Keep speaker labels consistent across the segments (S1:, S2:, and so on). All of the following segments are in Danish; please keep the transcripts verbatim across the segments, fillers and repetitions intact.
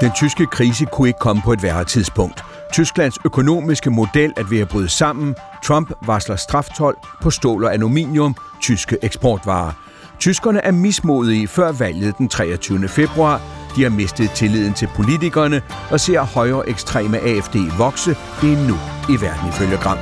S1: Den tyske krise kunne ikke komme på et værre tidspunkt. Tysklands økonomiske model er ved at bryde sammen. Trump varsler straftold på stål og aluminium, tyske eksportvarer. Tyskerne er mismodige før valget den treogtyvende februar. De har mistet tilliden til politikerne og ser højre ekstreme A F D vokse. Det er nu i verden ifølge Gram.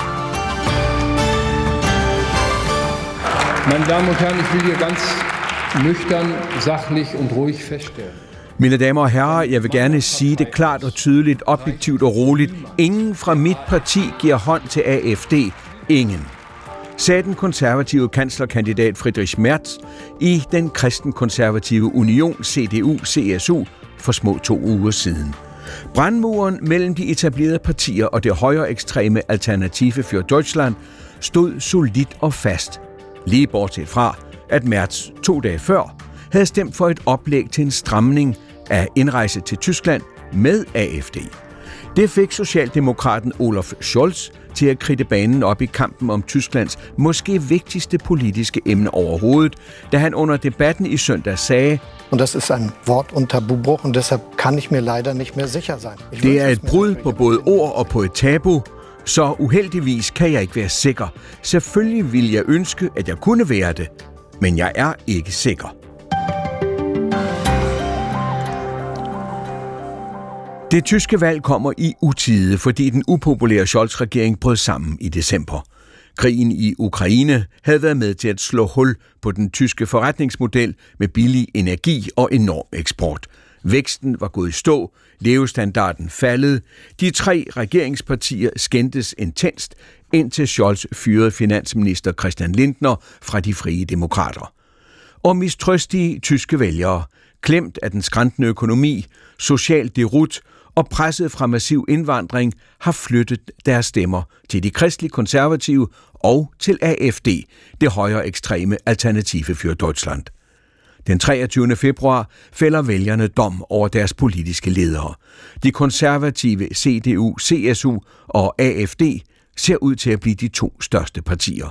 S2: Meine Damen und Herren, ich will hier ganz nüchtern, sachlich und ruhig feststellen.
S1: Mine damer og herrer, jeg vil gerne sige det klart og tydeligt, objektivt og roligt. Ingen fra mit parti giver hånd til A F D. Ingen. Sagde den konservative kanslerkandidat Friedrich Merz i den kristenkonservative union C D U C S U for små to uger siden. Brandmuren mellem de etablerede partier og det højre ekstreme Alternative für Deutschland stod solidt og fast. Lige bortset fra, at Merz to dage før havde stemt for et oplæg til en stramning af indrejse til Tyskland med A F D. Det fik socialdemokraten Olaf Scholz til at kridte banen op i kampen om Tysklands måske vigtigste politiske emne overhovedet, da han under debatten i søndag sagde:
S3: Und das ist ein Wort- und Tabubruch, und deshalb kann ich mir leider nicht mehr sicher sein.
S1: Det er et brud på både ord og på et tabu, så uheldigvis kan jeg ikke være sikker. Selvfølgelig ville jeg ønske, at jeg kunne være det, men jeg er ikke sikker. Det tyske valg kommer i utide, fordi den upopulære Scholz-regering brød sammen i december. Krigen i Ukraine havde været med til at slå hul på den tyske forretningsmodel med billig energi og enorm eksport. Væksten var gået i stå, levestandarden faldet. De tre regeringspartier skændtes intenst, indtil Scholz fyrede finansminister Christian Lindner fra de Frie Demokrater. Og mistrøstige tyske vælgere, klemt af den skrantende økonomi, social derut og presset fra massiv indvandring, har flyttet deres stemmer til de kristelige konservative og til A F D, det højre ekstreme Alternative für Deutschland. Den treogtyvende februar fælder vælgerne dom over deres politiske ledere. De konservative C D U C S U og A F D ser ud til at blive de to største partier.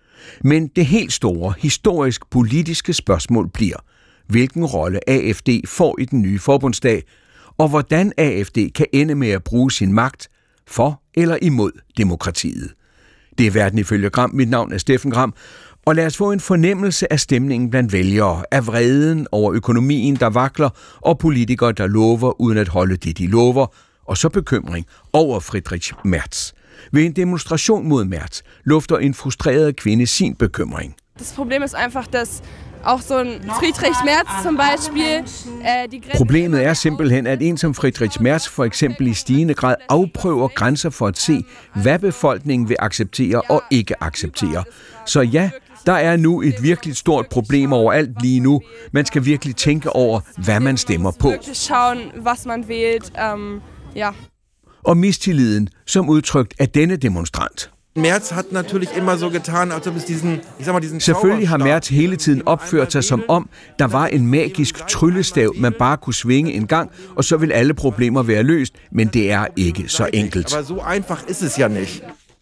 S1: Men det helt store, historisk politiske spørgsmål bliver, hvilken rolle A F D får i den nye forbundsdag, og hvordan A F D kan ende med at bruge sin magt for eller imod demokratiet. Det er verden ifølge Gram. Mit navn er Steffen Gram, og lad os få en fornemmelse af stemningen blandt vælgere, af vreden over økonomien, der vakler, og politikere, der lover uden at holde det, de lover, og så bekymring over Friedrich Merz. Ved en demonstration mod Merz lufter en frustreret kvinde sin bekymring.
S4: Das Problem ist einfach, dass auch so ein Friedrich Merz zum Beispiel äh, die Grenzen...
S1: Problemet er simpelthen, at en som Friedrich Merz for eksempel i stigende grad afprøver grænser for at se, hvad befolkningen vil acceptere og ikke acceptere. Så ja, der er nu et virkelig stort problem overalt lige nu. Man skal virkelig tænke over, hvad man stemmer på.
S4: Schauen, was man wählt. Ähm, ja.
S1: Og mistilliden som udtrykt af denne demonstrant.
S5: Merz hat natürlich immer so getan, als ob es diesen, ich sag mal, diesen
S1: Selvfølgelig har Merz hele tiden opført sig som om, der var en magisk tryllestav, man bare kunne svinge en gang, og så vil alle problemer være løst, men det er ikke så enkelt.
S5: Aber so einfach ist es ja nicht.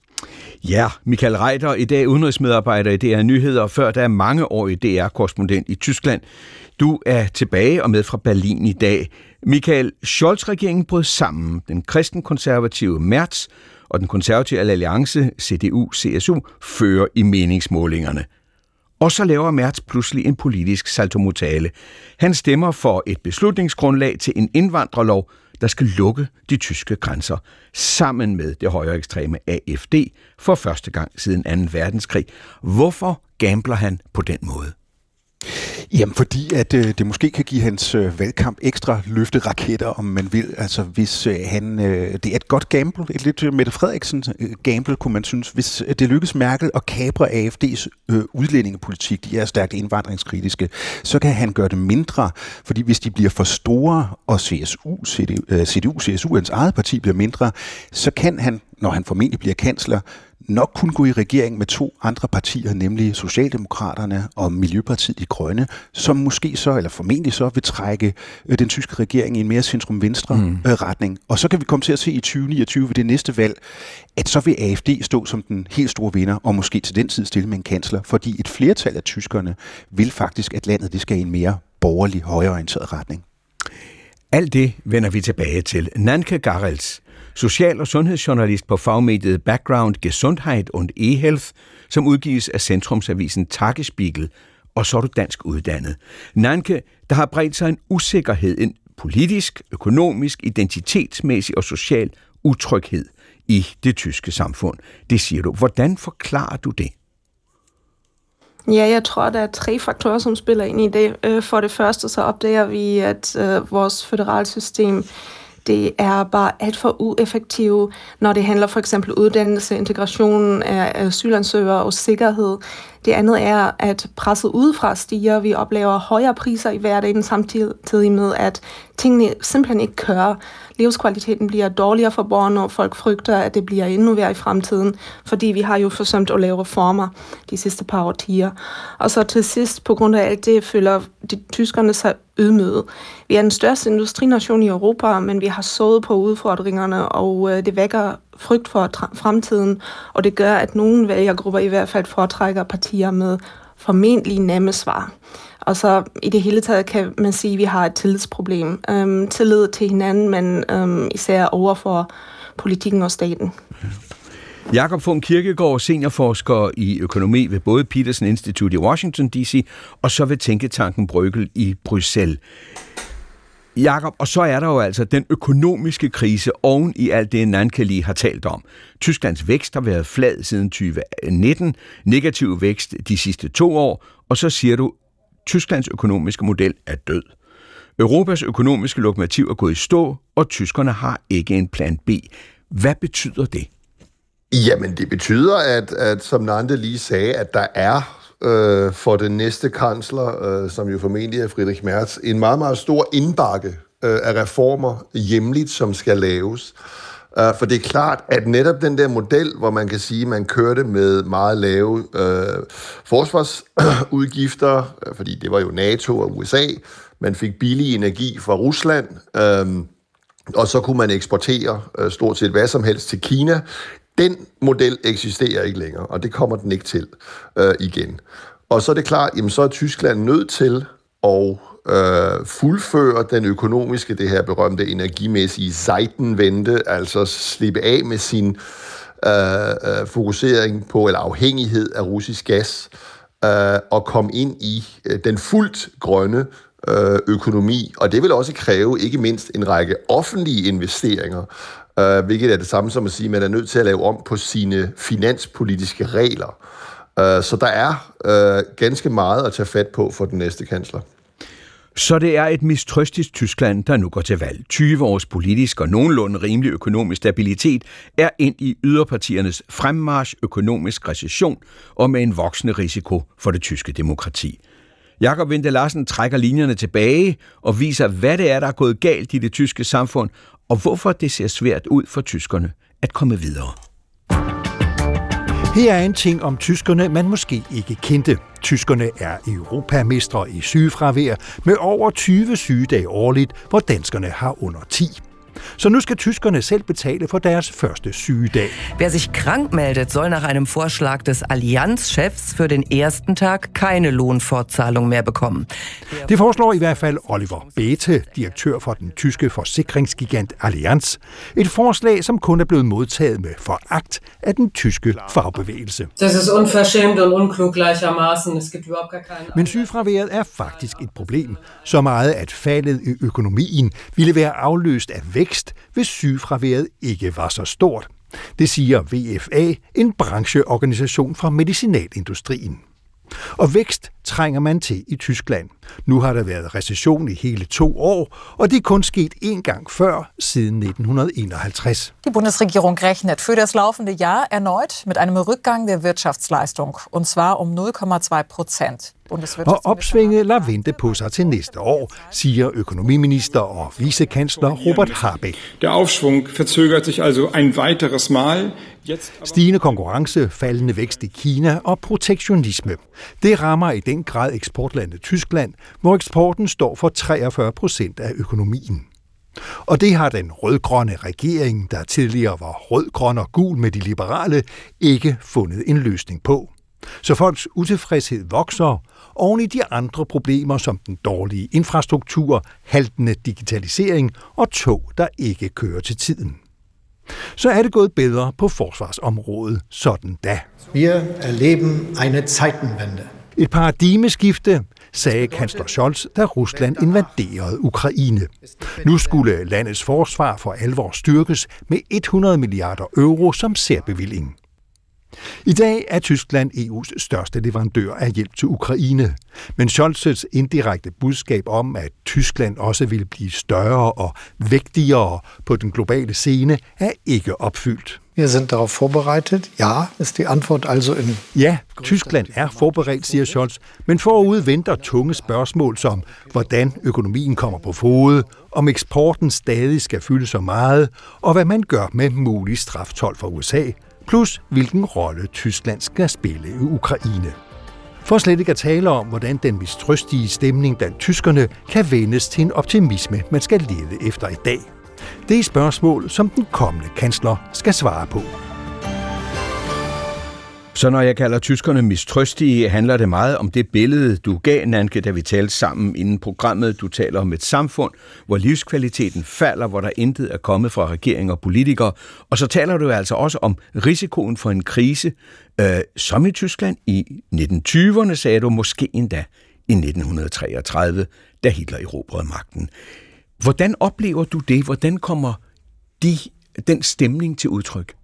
S1: Ja, Michael Reiter, i dag udenrigsmedarbejder i D R Nyheder, før der er mange år i D R-korrespondent i Tyskland. Du er tilbage og med fra Berlin i dag. Michael, Scholz-regeringen brød sammen. Den kristenkonservative Merz og den konservative alliance C D U C S U fører i meningsmålingerne. Og så laver Merz pludselig en politisk saltomortale. Han stemmer for et beslutningsgrundlag til en indvandrerlov, der skal lukke de tyske grænser, sammen med det højre ekstreme A F D for første gang siden anden verdenskrig. Hvorfor gambler han på den måde?
S6: Jamen fordi, at øh, det måske kan give hans øh, valgkamp ekstra løfteraketter, om man vil. Altså hvis øh, han, øh, det er et godt gamble, et lidt øh, Mette Frederiksen øh, gamble, kunne man synes. Hvis øh, det lykkes Merkel at kapre A F D's øh, udlændingepolitik, de er stærkt indvandringskritiske, så kan han gøre det mindre, fordi hvis de bliver for store, og C S U, C D U, øh, C D U, C S U, hans eget parti bliver mindre, så kan han, når han formentlig bliver kansler, nok kun gå i regering med to andre partier, nemlig Socialdemokraterne og Miljøpartiet De Grønne, som måske så, eller formentlig så, vil trække øh, den tyske regering i en mere centrum-venstre mm. øh, retning. Og så kan vi komme til at se i tyve niogtyve ved det næste valg, at så vil A F D stå som den helt store vinder, og måske til den tid stille med en kansler, fordi et flertal af tyskerne vil faktisk, at landet det skal i en mere borgerlig, højreorienteret retning.
S1: Alt det vender vi tilbage til. Nanke Garrels, social- og sundhedsjournalist på fagmediet Background Gesundheit und E-Health, som udgives af Centrumsavisen Tagesspiegel, og så er du dansk uddannet. Nanke, der har bredt sig en usikkerhed, en politisk, økonomisk, identitetsmæssig og social utryghed i det tyske samfund. Det siger du. Hvordan forklarer du det?
S7: Ja, jeg tror, der er tre faktorer, som spiller ind i det. For det første så opdager vi, at øh, vores føderalsystem det er bare alt for ueffektivt, når det handler for eksempel uddannelse, integration af asylansøgere og sikkerhed. Det andet er, at presset udefra stiger. Vi oplever højere priser i hverdagen, samtidig med, at tingene simpelthen ikke kører. Livskvaliteten bliver dårligere for borgerne, og folk frygter, at det bliver endnu værre i fremtiden, fordi vi har jo forsømt at lave reformer de sidste par årtier. Og så til sidst, på grund af alt det, føler de tyskerne sig ydmyget. Vi er den største industrination i Europa, men vi har sovet på udfordringerne, og det vækker frygt for fremtiden, og det gør, at nogle vælgergrupper i hvert fald foretrækker partier med formentlig nemme svar. Og så i det hele taget kan man sige, at vi har et tillidsproblem. Øhm, tillid til hinanden, men øhm, især over for politikken og staten.
S1: Jakob Funk Kirkegaard, seniorforsker i økonomi ved både Peterson Institute i Washington D C og så ved tænketanken Bruegel i Bruxelles. Jakob, og så er der jo altså den økonomiske krise oven i alt det, Nanke lige har talt om. Tysklands vækst har været flad siden tyve nitten, negativ vækst de sidste to år, og så siger du, Tysklands økonomiske model er død. Europas økonomiske lokomotiv er gået i stå, og tyskerne har ikke en plan B. Hvad betyder det?
S8: Jamen, det betyder, at, at som Nante lige sagde, at der er øh, for den næste kansler, øh, som jo formentlig er Friedrich Merz, en meget, meget stor indbakke øh, af reformer hjemligt, som skal laves. Uh, for det er klart, at netop den der model, hvor man kan sige, at man kørte med meget lave øh, forsvarsudgifter, øh, fordi det var jo NATO og U S A, man fik billig energi fra Rusland, øh, og så kunne man eksportere øh, stort set hvad som helst til Kina. Den model eksisterer ikke længere, og det kommer den ikke til øh, igen. Og så er det klart, jamen så er Tyskland nødt til at øh, fuldføre den økonomiske, det her berømte energimæssige Zeitenwende, altså slippe af med sin øh, øh, fokusering på, eller afhængighed af russisk gas, øh, og komme ind i øh, den fuldt grønne øh, økonomi. Og det vil også kræve ikke mindst en række offentlige investeringer, øh, hvilket er det samme som at sige, at man er nødt til at lave om på sine finanspolitiske regler. Øh, så der er øh, ganske meget at tage fat på for den næste kansler.
S1: Så det er et mistrøstigt Tyskland, der nu går til valg. tyve års politisk og nogenlunde rimelig økonomisk stabilitet er ind i yderpartiernes fremmarch, økonomisk recession og med en voksende risiko for det tyske demokrati. Jakob Winther Larsen trækker linjerne tilbage og viser, hvad det er, der er gået galt i det tyske samfund, og hvorfor det ser svært ud for tyskerne at komme videre.
S9: Her er en ting om tyskerne, man måske ikke kendte. Tyskerne er europamestre i sygefravær med over tyve sygedage årligt, hvor danskerne har under ti. Så nu skal tyskerne selv betale for deres første sygedag.
S10: Wer sich krank meldet, soll nach einem Vorschlag des Allianz-Chefs für den ersten Tag keine Lohnfortzahlung mehr bekommen.
S9: Det foreslår i hvert fald Oliver Bäte, direktør for den tyske forsikringsgigant Allianz. Et forslag, som kun er blevet modtaget med foragt af den tyske fagbevægelse.
S11: Das ist unverschämt und unklug gleichermaßen. Es gibt überhaupt gar keine...
S9: Men sygefraværet er faktisk et problem. Så meget, at faldet i økonomien ville være afløst af vækst, hvis sygefraværet ikke var så stort. Det siger V F A, en brancheorganisation fra medicinalindustrien. Og vækst trænger man til i Tyskland. Nu har der været recession i hele to år, og det er kun sket én gang før siden nitten enoghalvtreds.
S12: Die Bundesregierung rechnet für das laufende Jahr erneut mit einem Rückgang der Wirtschaftsleistung, und zwar um nul komma to procent.
S9: Og opsvinget lader vente på sig til næste år, siger økonomiminister og vicekansler Robert Habeck.
S13: Der Aufschwung verzögert sich also ein weiteres Mal.
S9: Stigende konkurrence, faldende vækst i Kina og protektionisme. Det rammer i den grad eksportlandet Tyskland, hvor eksporten står for treogfyrre procent af økonomien. Og det har den rødgrønne regering, der tidligere var rød, grøn og gul med de liberale, ikke fundet en løsning på. Så folks utilfredshed vokser oven i de andre problemer som den dårlige infrastruktur, haltende digitalisering og tog, der ikke kører til tiden. Så er det gået bedre på forsvarsområdet sådan da.
S3: Wir erleben eine Zeitenwende.
S9: Et paradigmeskifte, sagde kansler Scholz, da Rusland invaderede Ukraine. Nu skulle landets forsvar for alvor styrkes med hundrede milliarder euro som særbevilling. I dag er Tyskland E U's største leverandør af hjælp til Ukraine, men Scholz's indirekte budskab om, at Tyskland også ville blive større og vægtigere på den globale scene, er ikke opfyldt.
S3: Wir sind darauf vorbereitet. Ja, ist die Antwort also in...
S9: Ja, Tyskland er forberedt, siger Scholz, men forud venter tunge spørgsmål som, hvordan økonomien kommer på fode, om eksporten stadig skal fylde så meget, og hvad man gør med mulig straftold for U S A, plus hvilken rolle Tyskland skal spille i Ukraine. For slet ikke at tale om, hvordan den mistrøstige stemning blandt tyskerne kan vendes til en optimisme, man skal lede efter i dag. Det er spørgsmål, som den kommende kansler skal svare på.
S1: Så når jeg kalder tyskerne mistrøstige, handler det meget om det billede, du gav, Nanke, da vi talte sammen inden programmet. Du taler om et samfund, hvor livskvaliteten falder, hvor der intet er kommet fra regeringer og politikere. Og så taler du altså også om risikoen for en krise, øh, som i Tyskland i nitten tyverne, sagde du, måske endda i nitten treogtredive, da Hitler erobrede magten. Hvordan oplever du det? Hvordan kommer de, den stemning til udtryk?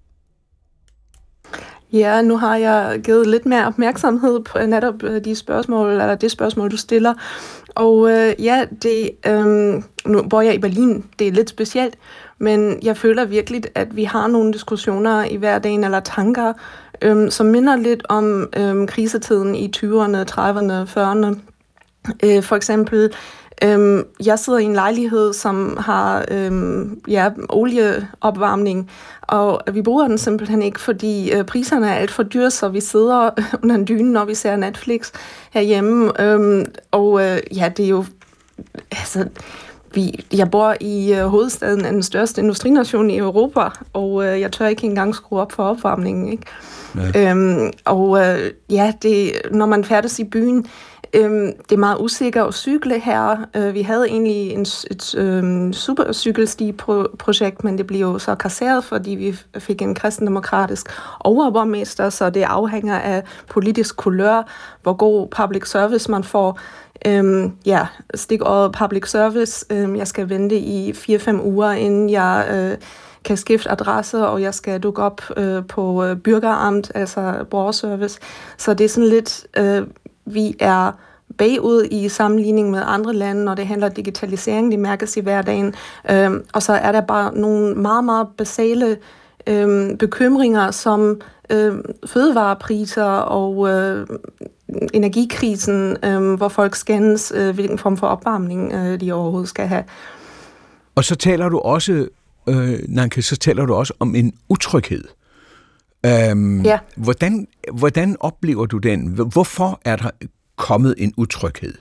S7: Ja, nu har jeg givet lidt mere opmærksomhed på netop de spørgsmål, eller det spørgsmål, du stiller. Og øh, ja, det, øh, nu bor jeg i Berlin, det er lidt specielt, men jeg føler virkelig, at vi har nogle diskussioner i hverdagen, eller tanker, øh, som minder lidt om øh, krisetiden i tyverne, trediverne, fyrrerne. Øh, for eksempel, Øhm, jeg sidder i en lejlighed, som har øhm, ja, olieopvarmning, og vi bruger den simpelthen ikke, fordi øh, priserne er alt for dyre, så vi sidder under en dyne, når vi ser Netflix herhjemme. Øhm, og øh, ja, det er jo... Altså, vi, jeg bor i øh, hovedstaden af den største industrination i Europa, og øh, jeg tør ikke engang skrue op for opvarmningen, ikke? Øhm, og øh, ja, det, når man færdes i byen, Øhm, det er meget usikkert at cykle her. Øh, vi havde egentlig en, et øhm, super cykelsti-projekt, men det blev jo så kasseret, fordi vi fik en kristendemokratisk overborgmester, så det afhænger af politisk kulør, hvor god public service man får. Øhm, ja, stikåret public service. Øhm, jeg skal vente i fire fem uger, inden jeg øh, kan skifte adresse, og jeg skal dukke op øh, på øh, bürgeramt, altså borgerservice. Så det er sådan lidt... Øh, Vi er bagud i sammenligning med andre lande, når det handler om digitalisering, det mærkes i hverdagen. Øhm, og så er der bare nogle meget, meget basale øhm, bekymringer, som øhm, fødevarepriser og øh, energikrisen, øh, hvor folk skændes, øh, hvilken form for opvarmning øh, de overhovedet skal have.
S1: Og så taler du også, øh, Nanke, så taler du også om en utryghed. Øhm,
S7: ja.
S1: hvordan, hvordan oplever du den? Hvorfor er der kommet en utryghed?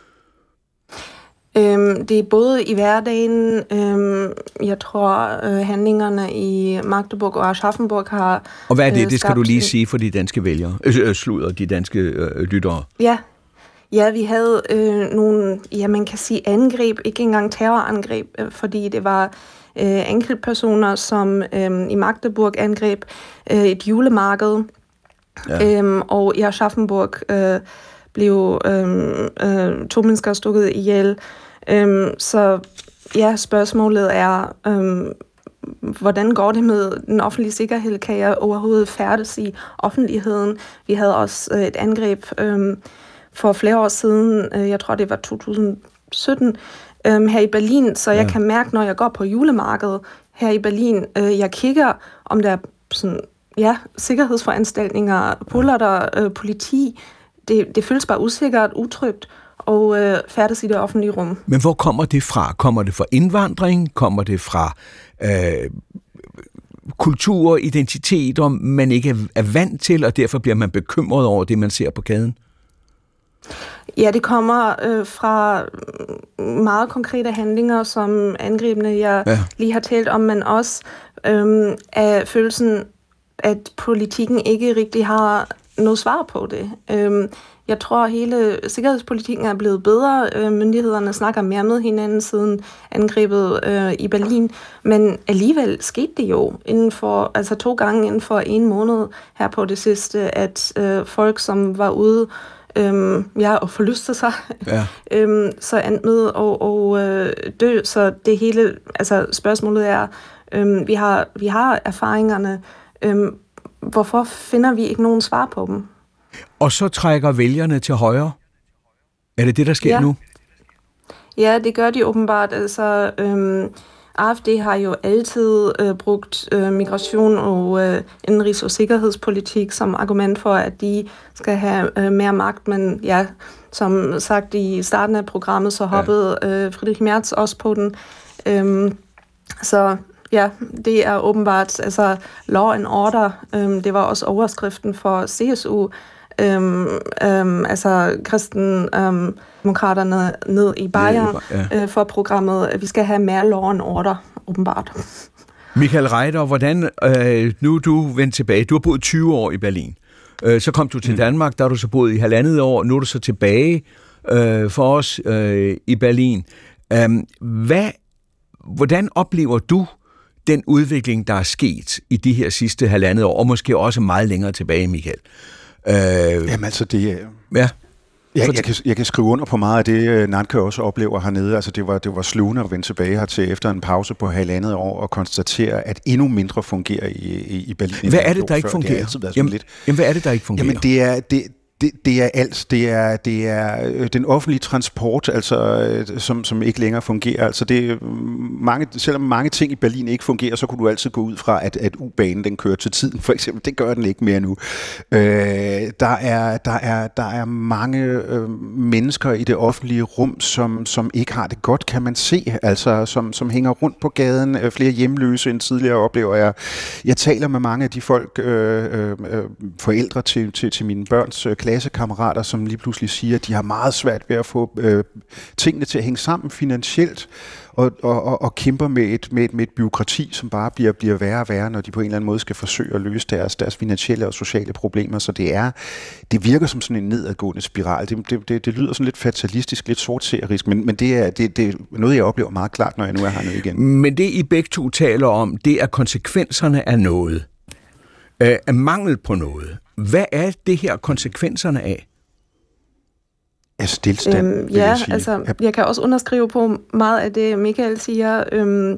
S7: Øhm, det er både i hverdagen, øhm, jeg tror, øh, handlingerne i Magdeburg og Aschaffenburg har...
S1: Og hvad er det?
S7: Øh,
S1: det skal du lige sige for de danske vælgere, øh, sluder, de danske øh, lyttere.
S7: Ja. Ja, vi havde øh, nogle, ja, man kan sige angreb, ikke engang terrorangreb, øh, fordi det var øh, enkeltpersoner, som øh, i Magdeburg angreb øh, et julemarked, ja. øhm, og i Aschaffenburg øh, blev øh, øh, to mennesker stukket ihjel. Øh, så ja, spørgsmålet er, øh, hvordan går det med den offentlige sikkerhed? Kan jeg overhovedet færdes i offentligheden? Vi havde også øh, et angreb øh, for flere år siden, øh, jeg tror det var to tusind sytten, øh, her i Berlin, så jeg ja. kan mærke, når jeg går på julemarkedet her i Berlin, øh, jeg kigger, om der er sådan, ja, sikkerhedsforanstaltninger, puller der øh, politi, det, det føles bare usikkert, utrygt, og øh, færdes i det offentlige rum.
S1: Men hvor kommer det fra? Kommer det fra indvandring? Kommer det fra øh, kultur, identiteter, man ikke er vant til, og derfor bliver man bekymret over det, man ser på gaden?
S7: Ja, det kommer øh, fra meget konkrete handlinger, som angrebene, jeg ja. lige har talt om, men også øh, af følelsen, at politikken ikke rigtig har noget svar på det. Øhm, jeg tror, at hele sikkerhedspolitikken er blevet bedre. Øh, myndighederne snakker mere med hinanden siden angrebet øh, i Berlin. Men alligevel skete det jo inden for, altså to gange inden for en måned her på det sidste, at øh, folk, som var ude Øhm, ja, og forlyste sig, ja. øhm, så endte med at og, øh, dø. Så det hele, altså spørgsmålet er, øhm, vi, har, vi har erfaringerne, øhm, hvorfor finder vi ikke nogen svar på dem?
S1: Og så trækker vælgerne til højre? Er det det, der sker
S7: ja.
S1: nu?
S7: Ja, det gør de åbenbart. Altså, øhm, A F D har jo altid øh, brugt øh, migration og øh, indrigs- og sikkerhedspolitik som argument for, at de skal have øh, mere magt. Men ja, som sagt i starten af programmet, så hoppede øh, Friedrich Merz også på den. Øhm, så ja, det er åbenbart altså law and order. Øhm, det var også overskriften for C S U. Øhm, øhm, altså kristendemokraterne øhm, ned i Bayern ja. øh, for programmet. Vi skal have mere law and order, åbenbart.
S1: Michael Reiter, hvordan, øh, nu er du vendt tilbage. Du har boet tyve år i Berlin. Øh, så kom du til mm. Danmark, der har du så boet i halvandet år. Nu er du så tilbage øh, for os øh, i Berlin. Øh, hvad, hvordan oplever du den udvikling, der er sket i de her sidste halvandet år, og måske også meget længere tilbage, Michael?
S6: Øh, Jamen altså, det er...
S1: Ja.
S6: Jeg, jeg, kan, jeg kan skrive under på meget af det, Nanke også oplever hernede. Altså, det var, det var slugende at vende tilbage hertil efter en pause på halvandet år og konstatere, at endnu mindre fungerer i, i, i Berlin.
S1: Hvad er det, der ikke fungerer? Det jamen, lidt. jamen, hvad er det, der ikke fungerer?
S6: Jamen, det er... Det, Det, det er alt. Det er, det er den offentlige transport, altså, som, som ikke længere fungerer. Altså det, mange, selvom mange ting i Berlin ikke fungerer, så kunne du altid gå ud fra, at, at U-banen den kører til tiden, for eksempel. Det gør den ikke mere nu. Øh, der, er, der, er, der er mange øh, mennesker i det offentlige rum, som, som ikke har det godt, kan man se. Altså, som, som hænger rundt på gaden. Flere hjemløse end tidligere oplever jeg. Jeg taler med mange af de folk, øh, øh, forældre til, til, til mine børns øh, klassekammerater, som lige pludselig siger, at de har meget svært ved at få øh, tingene til at hænge sammen finansielt, og, og, og, og kæmper med et, med, et, med et byråkrati, som bare bliver, bliver værre og værre, når de på en eller anden måde skal forsøge at løse deres, deres finansielle og sociale problemer. Så det er, det virker som sådan en nedadgående spiral. Det, det, det, det lyder sådan lidt fatalistisk, lidt sortserisk, men, men det, er, det, det er noget, jeg oplever meget klart, når jeg nu er hernede igen.
S1: Men det, I begge to taler om, det er konsekvenserne af noget. Øh, af mangel på noget. Hvad er det her konsekvenserne af?
S6: Af stilstand,
S7: øhm, ja, jeg sige. altså, jeg kan også underskrive på meget af det, Michael siger, øhm,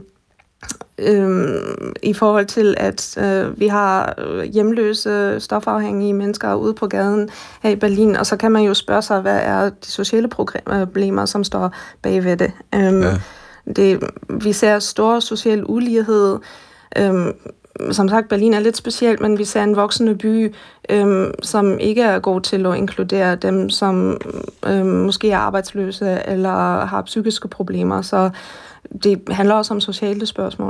S7: øhm, i forhold til, at øh, vi har hjemløse, stofafhængige mennesker ude på gaden her i Berlin, og så kan man jo spørge sig, hvad er de sociale problemer, som står bagved det. Øhm, ja. det vi ser stor social ulighed. Øhm, Som sagt, Berlin er lidt specielt, men vi ser en voksende by, øhm, som ikke er god til at inkludere dem, som øhm, måske er arbejdsløse eller har psykiske problemer. Så det handler også om sociale spørgsmål.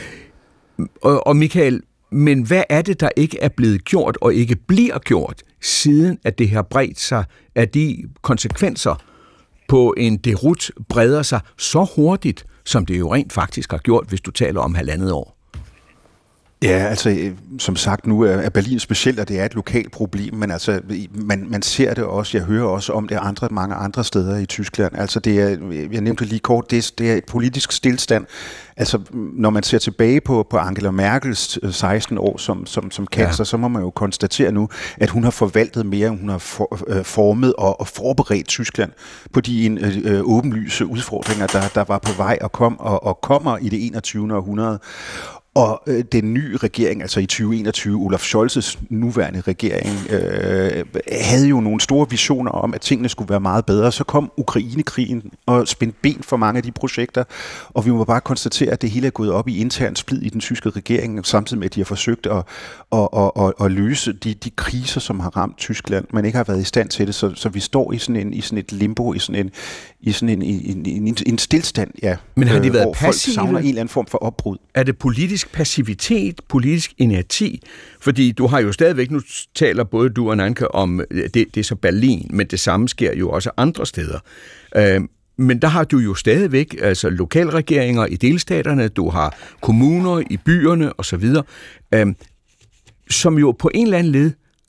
S1: Og, og Michael, men hvad er det, der ikke er blevet gjort og ikke bliver gjort, siden at det har bredt sig, at de konsekvenser på en derut breder sig så hurtigt, som det jo rent faktisk har gjort, hvis du taler om halvandet år?
S6: Ja, altså som sagt, nu er Berlin specielt, og det er et lokalt problem, men altså man, man ser det også, jeg hører også om det andre, mange andre steder i Tyskland. Altså det er, jeg nævnte lige kort, det er, det er et politisk stillstand. Altså når man ser tilbage på, på Angela Merkels seksten år som, som, som kansler, ja. Så må man jo konstatere nu, at hun har forvaltet mere, end hun har for, øh, formet og, og forberedt Tyskland på de øh, åbenlyse udfordringer, der, der var på vej og kom og, og kommer i det enogtyvende århundrede. Og øh, den nye regering, altså i tyve enogtyve, Olaf Scholz's nuværende regering, øh, havde jo nogle store visioner om, at tingene skulle være meget bedre. Så kom Ukrainekrigen og spændte ben for mange af de projekter, og vi må bare konstatere, at det hele er gået op i intern splid i den tyske regering, samtidig med, at de har forsøgt at, at, at, at, at løse de, de kriser, som har ramt Tyskland, men ikke har været i stand til det. Så, så vi står i sådan, en, i sådan et limbo, i sådan en, i sådan en, en, en, en, en stillstand, ja.
S1: Men har de været
S6: hvor
S1: passive?
S6: Folk savner en eller anden form for opbrud.
S1: Er det politisk passivitet, politisk inerti? Fordi du har jo stadigvæk, nu taler både du og Nanke om, det, det er så Berlin, men det samme sker jo også andre steder. Øh, men der har du jo stadigvæk altså lokalregeringer i delstaterne, du har kommuner i byerne osv., øh, som jo på en eller anden led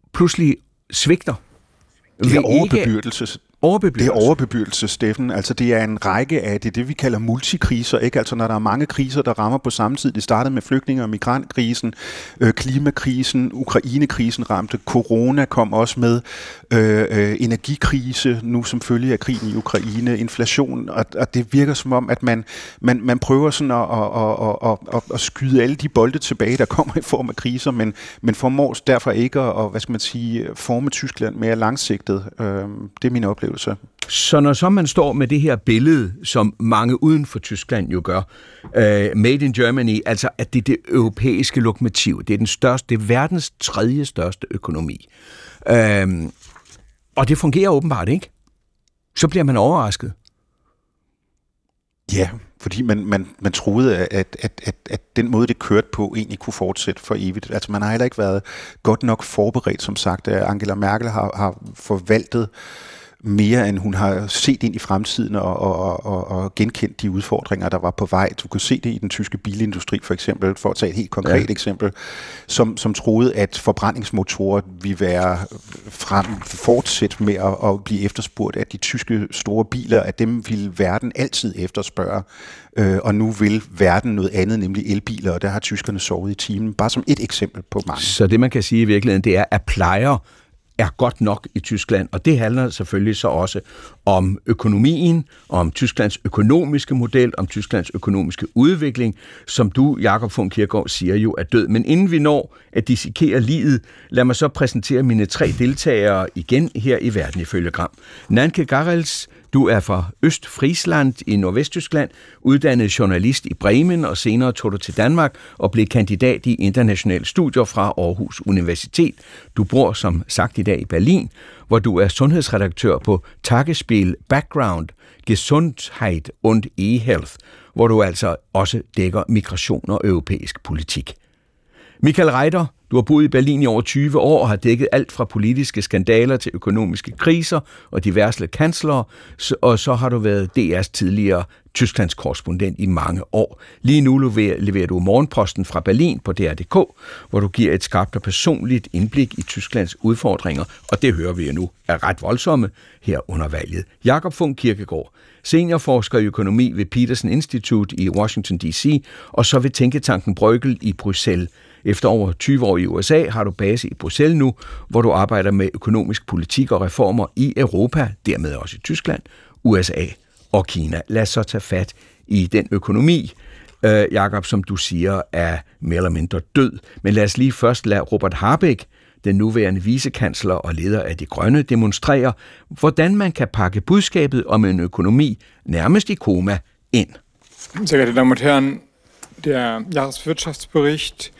S1: pludselig svigter.
S6: Det er overbebyrdelse.
S1: Overbebyrdelse.
S6: Det er overbebyrdelse, Steffen. Altså, det er en række af det, det vi kalder multikriser, ikke? Altså, når der er mange kriser, der rammer på samme tid. Det startede med flygtninge- og migrantkrisen, øh, klimakrisen, Ukrainekrisen ramte, corona kom også med, øh, øh, energikrise, nu som følge af krigen i Ukraine, inflation, og, og det virker som om, at man, man, man prøver sådan at, at, at, at, at skyde alle de bolde tilbage, der kommer i form af kriser, men, men formår derfor ikke at, hvad skal man sige, forme Tyskland mere langsigtet. Øh, det er min oplevelse.
S1: Så når så man står med det her billede, som mange uden for Tyskland jo gør, uh, Made in Germany, altså at det er det europæiske lokomotiv, det er den største, det er verdens tredje største økonomi. Uh, og det fungerer åbenbart ikke. Så bliver man overrasket.
S6: Ja, fordi man, man, man troede, at, at, at, at den måde, det kørte på, egentlig kunne fortsætte for evigt. Altså man har heller ikke været godt nok forberedt, som sagt. Angela Merkel har, har forvaltet mere end hun har set ind i fremtiden og, og, og, og genkendt de udfordringer, der var på vej. Du kan se det i den tyske bilindustri for eksempel, for at tage et helt konkret ja. eksempel, som, som troede, at forbrændingsmotorer ville være frem, fortsætte med at, at blive efterspurgt, at de tyske store biler, at dem ville verden altid efterspørge, øh, og nu vil verden noget andet, nemlig elbiler, og der har tyskerne sovet i timen. Bare som et eksempel på mange.
S1: Så det man kan sige i virkeligheden, det er, at plejer er godt nok i Tyskland, og det handler selvfølgelig så også om økonomien, om Tysklands økonomiske model, om Tysklands økonomiske udvikling, som du, Jakob von Kierkegaard, siger jo er død. Men inden vi når at dissekere livet, lad mig så præsentere mine tre deltagere igen her i Verden ifølge Gram. Nanke Garrels, du er fra Østfriesland i Nordvesttyskland, uddannet journalist i Bremen, og senere tog du til Danmark og blev kandidat i internationale studier fra Aarhus Universitet. Du bor som sagt i dag i Berlin, hvor du er sundhedsredaktør på Tagesspiel Background, Gesundheit und E-Health, hvor du altså også dækker migration og europæisk politik. Michael Reiter, du har boet i Berlin i over tyve år og har dækket alt fra politiske skandaler til økonomiske kriser og diverse kanslere, og så har du været D R's tidligere Tysklands korrespondent i mange år. Lige nu leverer du Morgenposten fra Berlin på D R punktum d k, hvor du giver et skarpt og personligt indblik i Tysklands udfordringer, og det hører vi jo nu er ret voldsomme her under valget. Jakob von Kierkegaard, seniorforsker i økonomi ved Peterson Institute i Washington D C, og så ved tænketanken Bruegel i Bruxelles. Efter over tyve år i U S A har du base i Bruxelles nu, hvor du arbejder med økonomisk politik og reformer i Europa, dermed også i Tyskland, U S A og Kina. Lad os så tage fat i den økonomi, øh, Jakob, som du siger, er mere eller mindre død. Men lad os lige først lade Robert Habeck, den nuværende vicekansler og leder af De Grønne, demonstrere, hvordan man kan pakke budskabet om en økonomi nærmest i koma ind.
S13: Sehr geehrte Damen und Herren, der Jahreswirtschaftsbericht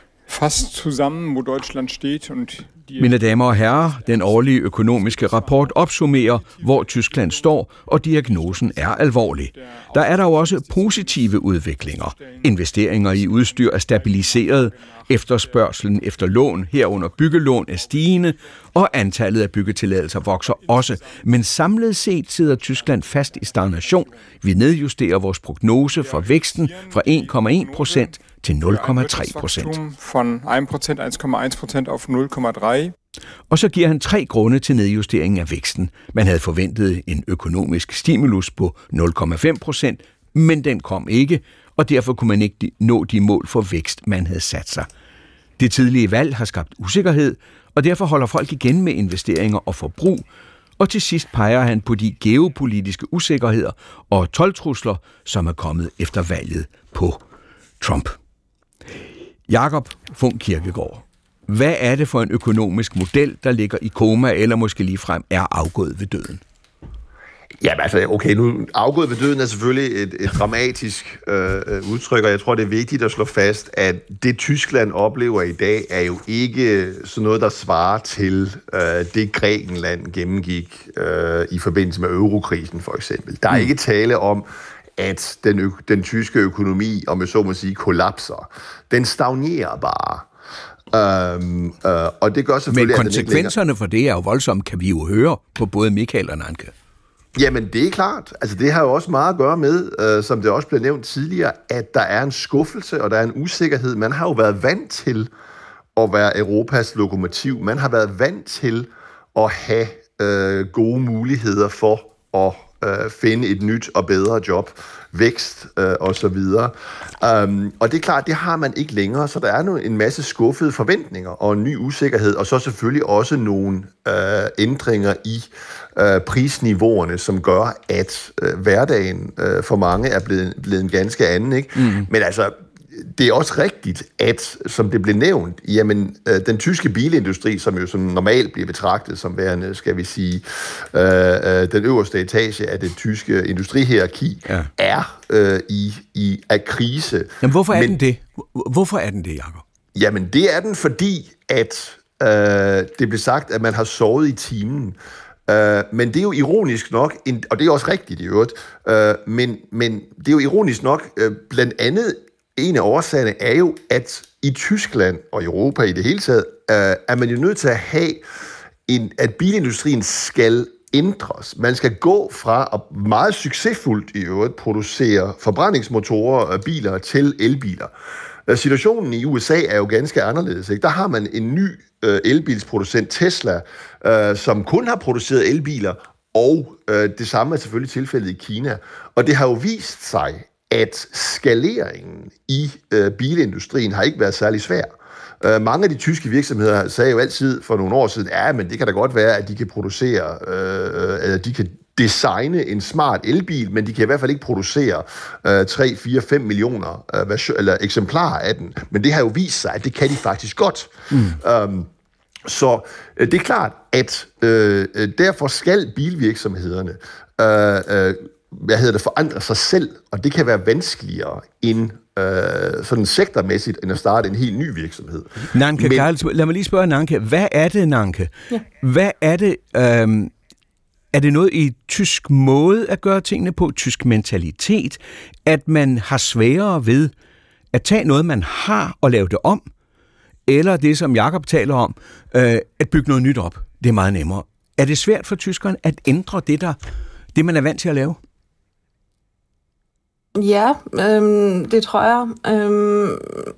S13: fasst zusammen, wo Deutschland steht und
S1: Mine damer og herrer, den årlige økonomiske rapport opsummerer, hvor Tyskland står, og diagnosen er alvorlig. Der er der jo også positive udviklinger. Investeringer i udstyr er stabiliseret, efterspørgselen efter lån, herunder byggelån, er stigende, og antallet af byggetilladelser vokser også. Men samlet set sidder Tyskland fast i stagnation. Vi nedjusterer vores prognose for væksten fra en komma en procent til nul komma tre procent.
S13: Von en procent, en komma en procent auf nul komma tre.
S1: Og så giver han tre grunde til nedjusteringen af væksten. Man havde forventet en økonomisk stimulus på nul komma fem procent, men den kom ikke, og derfor kunne man ikke nå de mål for vækst, man havde sat sig. Det tidlige valg har skabt usikkerhed, og derfor holder folk igen med investeringer og forbrug, og til sidst peger han på de geopolitiske usikkerheder og toldtrusler, som er kommet efter valget på Trump. Jakob von Kierkegaard, hvad er det for en økonomisk model, der ligger i koma, eller måske ligefrem er afgået ved døden?
S8: Jamen altså, okay, nu afgået ved døden er selvfølgelig et, et dramatisk øh, udtryk, og jeg tror, det er vigtigt at slå fast, at det Tyskland oplever i dag, er jo ikke sådan noget, der svarer til øh, det Grækenland gennemgik øh, i forbindelse med eurokrisen for eksempel. Der er ikke tale om, at den, ø- den tyske økonomi, om jeg så må sige, kollapser. Den stagnerer bare. Øhm, øh, og det gør selvfølgelig,
S1: Men konsekvenserne for det er jo voldsomt, kan vi jo høre på både Michael og Nanke.
S8: Jamen, det er klart. Altså, det har jo også meget at gøre med, øh, som det også blev nævnt tidligere, at der er en skuffelse, og der er en usikkerhed. Man har jo været vant til at være Europas lokomotiv. Man har været vant til at have øh, gode muligheder for at øh, finde et nyt og bedre job, vækst øh, og så videre. Um, og det er klart, det har man ikke længere, så der er nu en masse skuffede forventninger og en ny usikkerhed, og så selvfølgelig også nogle øh, ændringer i øh, prisniveauerne, som gør, at øh, hverdagen øh, for mange er blevet, blevet en ganske anden. Ikke? Mm. Men altså, det er også rigtigt, at, som det blev nævnt, jamen, øh, den tyske bilindustri, som jo som normalt bliver betragtet som værende, skal vi sige, øh, øh, den øverste etage af det tyske industrihierarki, ja. er øh, i, i af krise.
S1: Jamen, hvorfor er
S8: Men,
S1: den det? Hvorfor er den det, Jacob?
S8: Jamen, det er den, fordi at øh, det blev sagt, at man har sovet i timen. Uh, men det er jo ironisk nok, en, og det er også rigtigt i øvrigt, uh, men, men det er jo ironisk nok, uh, blandt andet en af årsagerne er jo, at i Tyskland og Europa i det hele taget, uh, er man jo nødt til at have, en, at bilindustrien skal ændres. Man skal gå fra at meget succesfuldt i øvrigt producere forbrændingsmotorer og biler til elbiler. Situationen i U S A er jo ganske anderledes. Ikke? Der har man en ny øh, elbilsproducent, Tesla, øh, som kun har produceret elbiler, og øh, det samme er selvfølgelig tilfældet i Kina. Og det har jo vist sig, at skaleringen i øh, bilindustrien har ikke været særlig svær. Øh, mange af de tyske virksomheder sagde jo altid for nogle år siden, ja, men det kan da godt være, at de kan producere, øh, eller de kan designe en smart elbil, men de kan i hvert fald ikke producere øh, tre, fire, fem millioner øh, version, eller eksemplarer af den. Men det har jo vist sig, at det kan de faktisk godt. Mm. Um, så øh, det er klart, at øh, derfor skal bilvirksomhederne øh, øh, hvad hedder det, forandre sig selv, og det kan være vanskeligere end øh, sådan sektormæssigt, end at starte en helt ny virksomhed.
S1: Nanke, Men, Karl, lad mig lige spørge Nanke, hvad er det, Nanke? Ja. Hvad er det, øh, er det noget i tysk måde at gøre tingene på, tysk mentalitet, at man har sværere ved at tage noget, man har, og lave det om, eller det, som Jacob taler om, øh, at bygge noget nyt op? Det er meget nemmere. Er det svært for tyskerne at ændre det, der, det man er vant til at lave?
S7: Ja, øhm, det tror jeg. Øhm,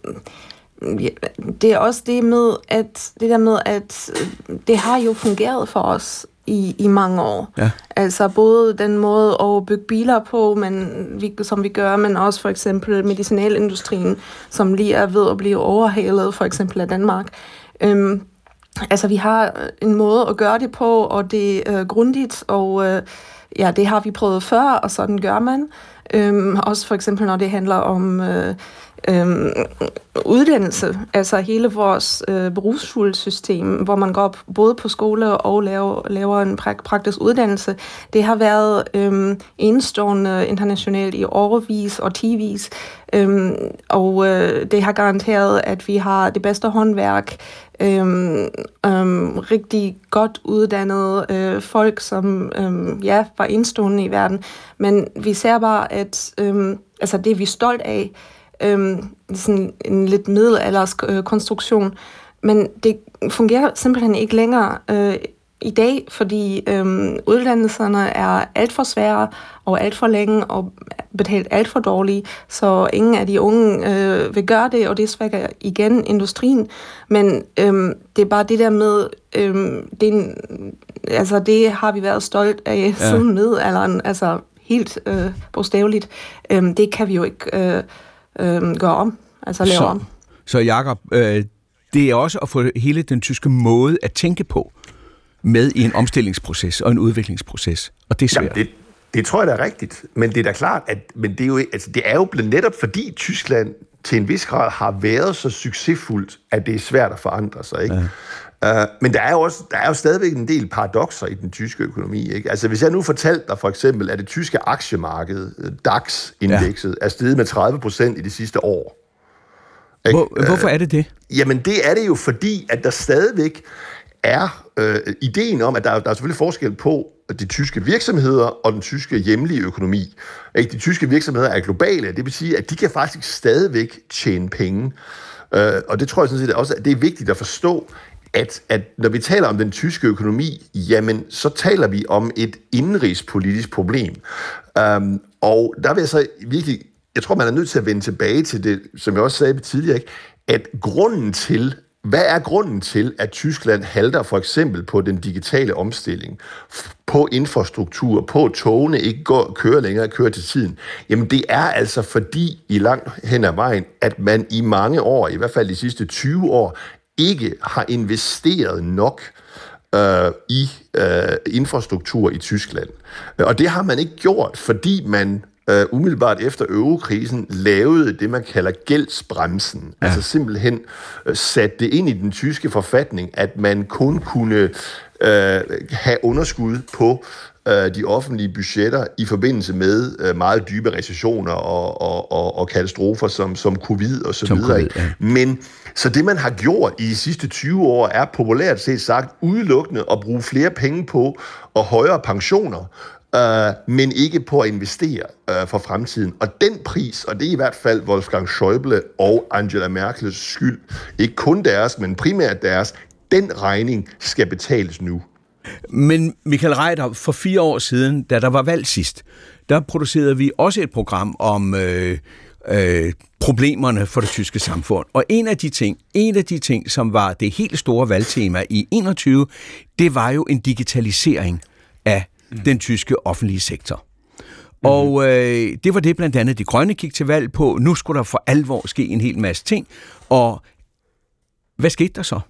S7: ja, det er også det med, at det der med, at det har jo fungeret for os i, i mange år. Ja. Altså både den måde at bygge biler på, men vi, som vi gør, men også for eksempel medicinalindustrien, som lige er ved at blive overhalet, for eksempel af Danmark. Øhm, altså vi har en måde at gøre det på, og det er øh, grundigt, og øh, ja, det har vi prøvet før, og sådan gør man. Øhm, også for eksempel, når det handler om øh, øh, uddannelse, altså hele vores øh, berufsskolesystem, hvor man går både på skole og laver, laver en prak- praktisk uddannelse. Det har været øh, enestående internationalt i årevis og tivis, øh, og øh, det har garanteret, at vi har det bedste håndværk, Øhm, øhm, rigtig godt uddannede øh, folk, som øhm, ja, var indstående i verden. Men vi ser bare, at øhm, altså det er vi stolt af, øhm, sådan en lidt middelaldersk øh, konstruktion, men det fungerer simpelthen ikke længere øh, i dag, fordi øhm, uddannelserne er alt for svære og alt for længe og betalt alt for dårligt, så ingen af de unge øh, vil gøre det, og det svækker igen industrien. Men øhm, det er bare det der med, øhm, det, en, altså det har vi været stolt af ja. siden middelalderen, altså helt øh, bogstaveligt. Øhm, det kan vi jo ikke øh, øh, gøre om, altså lave
S1: så,
S7: om.
S1: Så Jacob, øh, det er også at få hele den tyske måde at tænke på med i en omstillingsproces og en udviklingsproces, og det er svært.
S8: Jamen, det, det tror jeg, der er rigtigt, men det er da klart, at men det er jo, altså, det er jo netop fordi Tyskland til en vis grad har været så succesfuldt, at det er svært at forandre sig, ikke? Ja. Uh, men der er jo også der er jo stadigvæk en del paradokser i den tyske økonomi, ikke? Altså hvis jeg nu fortalte dig for eksempel, at det tyske aktiemarked, DAX-indekset, ja. er steget med tredive procent i de sidste år.
S1: Hvor, hvorfor er det det?
S8: Uh, jamen det er det jo fordi, at der stadigvæk er øh, ideen om, at der, der er selvfølgelig forskel på de tyske virksomheder og den tyske hjemlige økonomi. Ikke? De tyske virksomheder er globale, det vil sige, at de kan faktisk stadigvæk tjene penge. Øh, og det tror jeg sådan set også, at det er vigtigt at forstå, at, at når vi taler om den tyske økonomi, jamen så taler vi om et indenrigspolitisk problem. Um, og der vil jeg så virkelig, jeg tror man er nødt til at vende tilbage til det, som jeg også sagde tidligere, ikke? At grunden til, hvad er grunden til, at Tyskland halter for eksempel på den digitale omstilling, på infrastruktur, på togene ikke går, kører længere, kører til tiden? Jamen det er altså fordi i langt hen ad vejen, at man i mange år, i hvert fald de sidste tyve år, ikke har investeret nok øh, i øh, infrastruktur i Tyskland. Og det har man ikke gjort, fordi man Uh, umiddelbart efter eurokrisen lavede det, man kalder gældsbremsen. Ja. Altså simpelthen uh, satte det ind i den tyske forfatning, at man kun kunne uh, have underskud på uh, de offentlige budgetter i forbindelse med uh, meget dybe recessioner og, og, og, og katastrofer som, som covid og så som videre. COVID, ja. Men så det, man har gjort i de sidste tyve år, er populært set sagt udelukkende at bruge flere penge på og højere pensioner, Uh, men ikke på at investere uh, for fremtiden. Og den pris, og det er i hvert fald Wolfgang Schäuble og Angela Merkels skyld, ikke kun deres, men primært deres, den regning skal betales nu.
S1: Men Michael Reiter, for fire år siden, da der var valg sidst, der producerede vi også et program om øh, øh, problemerne for det tyske samfund. Og en af de ting, en af de ting, som var det helt store valgtema i enogtyve, det var jo en digitalisering af den tyske offentlige sektor. Mm-hmm. Og øh, det var det blandt andet de grønne gik til valg på. Nu skulle der for alvor ske en hel masse ting. Og hvad skete der så?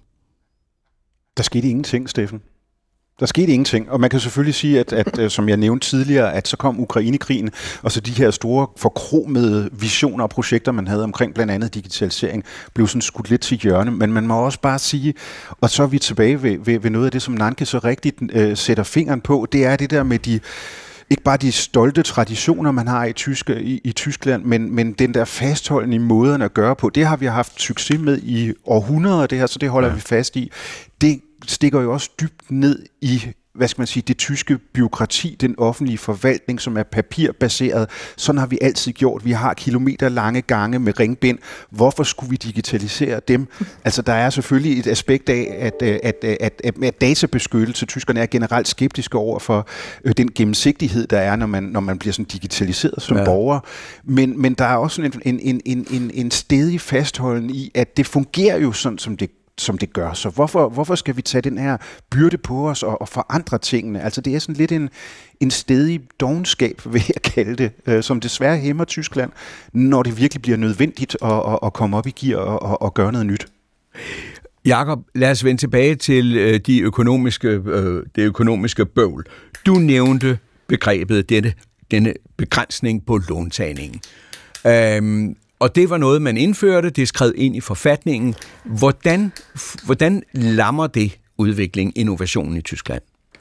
S6: Der skete ingenting, Steffen. Der skete ingenting, og man kan selvfølgelig sige, at, at som jeg nævnte tidligere, at så kom Ukrainekrigen, og så de her store forkromede visioner og projekter, man havde omkring blandt andet digitalisering, blev sådan skudt lidt til hjørne. Men man må også bare sige, og så er vi tilbage ved, ved, ved noget af det, som Nanke så rigtigt øh, sætter fingeren på, det er det der med de ikke bare de stolte traditioner, man har i, tyske, i, i Tyskland, men, men den der fastholdende måden at gøre på, det har vi haft succes med i århundreder, det her, så det holder ja. vi fast i. Det stikker jo også dybt ned i, hvad skal man sige, det tyske bureaukrati, den offentlige forvaltning, som er papirbaseret. Sådan har vi altid gjort. Vi har kilometer lange gange med ringbind. Hvorfor skulle vi digitalisere dem? Altså, der er selvfølgelig et aspekt af, at, at, at, at, at databeskyttelse, tyskerne er generelt skeptiske over for den gennemsigtighed, der er, når man, når man bliver sådan digitaliseret som ja. borger. Men, men der er også en, en, en, en, en, en stedig fastholden i, at det fungerer jo sådan, som det som det gør. Så hvorfor, hvorfor skal vi tage den her byrde på os og, og forandre tingene? Altså det er sådan lidt en, en stedig dovenskab, vil jeg kalde det, øh, som desværre hæmmer Tyskland, når det virkelig bliver nødvendigt at, at, at komme op i gear og, og, og gøre noget nyt.
S1: Jakob, lad os vende tilbage til øh, de økonomiske, øh, det økonomiske bøvl. Du nævnte begrebet, denne, denne begrænsning på låntagningen. Øhm, Og det var noget, man indførte, det er skrevet ind i forfatningen. Hvordan, hvordan lammer det udvikling, innovationen i Tyskland?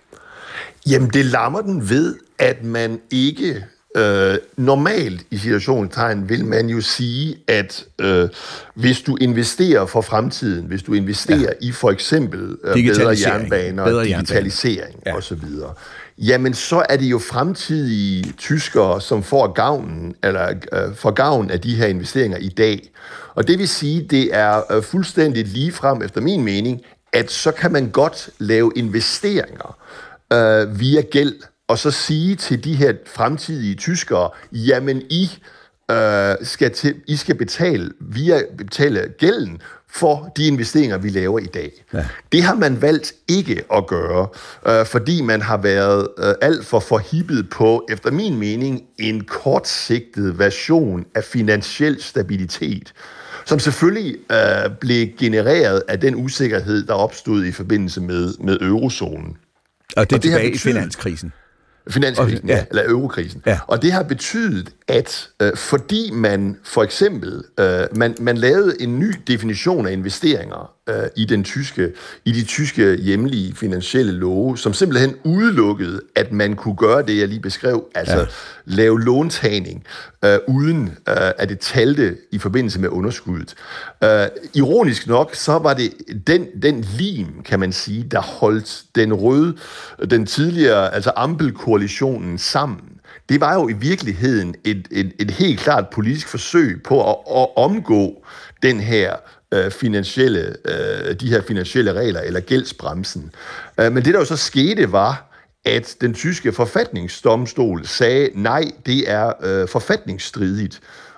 S8: Jamen, det lammer den ved, at man ikke øh, normalt i situationstegn vil man jo sige, at øh, hvis du investerer for fremtiden, hvis du investerer ja. i for eksempel øh, bedre jernbaner, bedre digitalisering ja. osv., jamen så er det jo fremtidige tyskere, som får gavnen, eller øh, får gavn af de her investeringer i dag. Og det vil sige, det er øh, fuldstændig ligefrem, efter min mening, at så kan man godt lave investeringer øh, via gæld, og så sige til de her fremtidige tyskere, jamen I øh, skal, til, I skal betale via betale gælden for de investeringer, vi laver i dag. Ja. Det har man valgt ikke at gøre, øh, fordi man har været øh, alt for forhippet på, efter min mening, en kortsigtet version af finansiel stabilitet, som selvfølgelig øh, blev genereret af den usikkerhed, der opstod i forbindelse med, med eurozonen.
S1: Og det er tilbage i finanskrisen.
S8: Finanskrisen, ja. ja, eller eurokrisen. Ja. Og det har betydet, at øh, fordi man for eksempel, øh, man, man lavede en ny definition af investeringer øh, i, den tyske, i de tyske hjemlige finansielle love, som simpelthen udelukkede, at man kunne gøre det, jeg lige beskrev, altså ja. lave låntagning, øh, uden øh, at det talte i forbindelse med underskuddet. Øh, ironisk nok, så var det den, den lim, kan man sige, der holdt den røde, den tidligere, altså Ampel-koalitionen sammen. Det var jo i virkeligheden et, et, et helt klart politisk forsøg på at, at omgå den her øh, finansielle, øh, de her finansielle regler, eller gældsbremsen. Øh, men det, der jo så skete, var, at den tyske forfatningsdomstol sagde, nej, det er øh, forfatningsstridigt.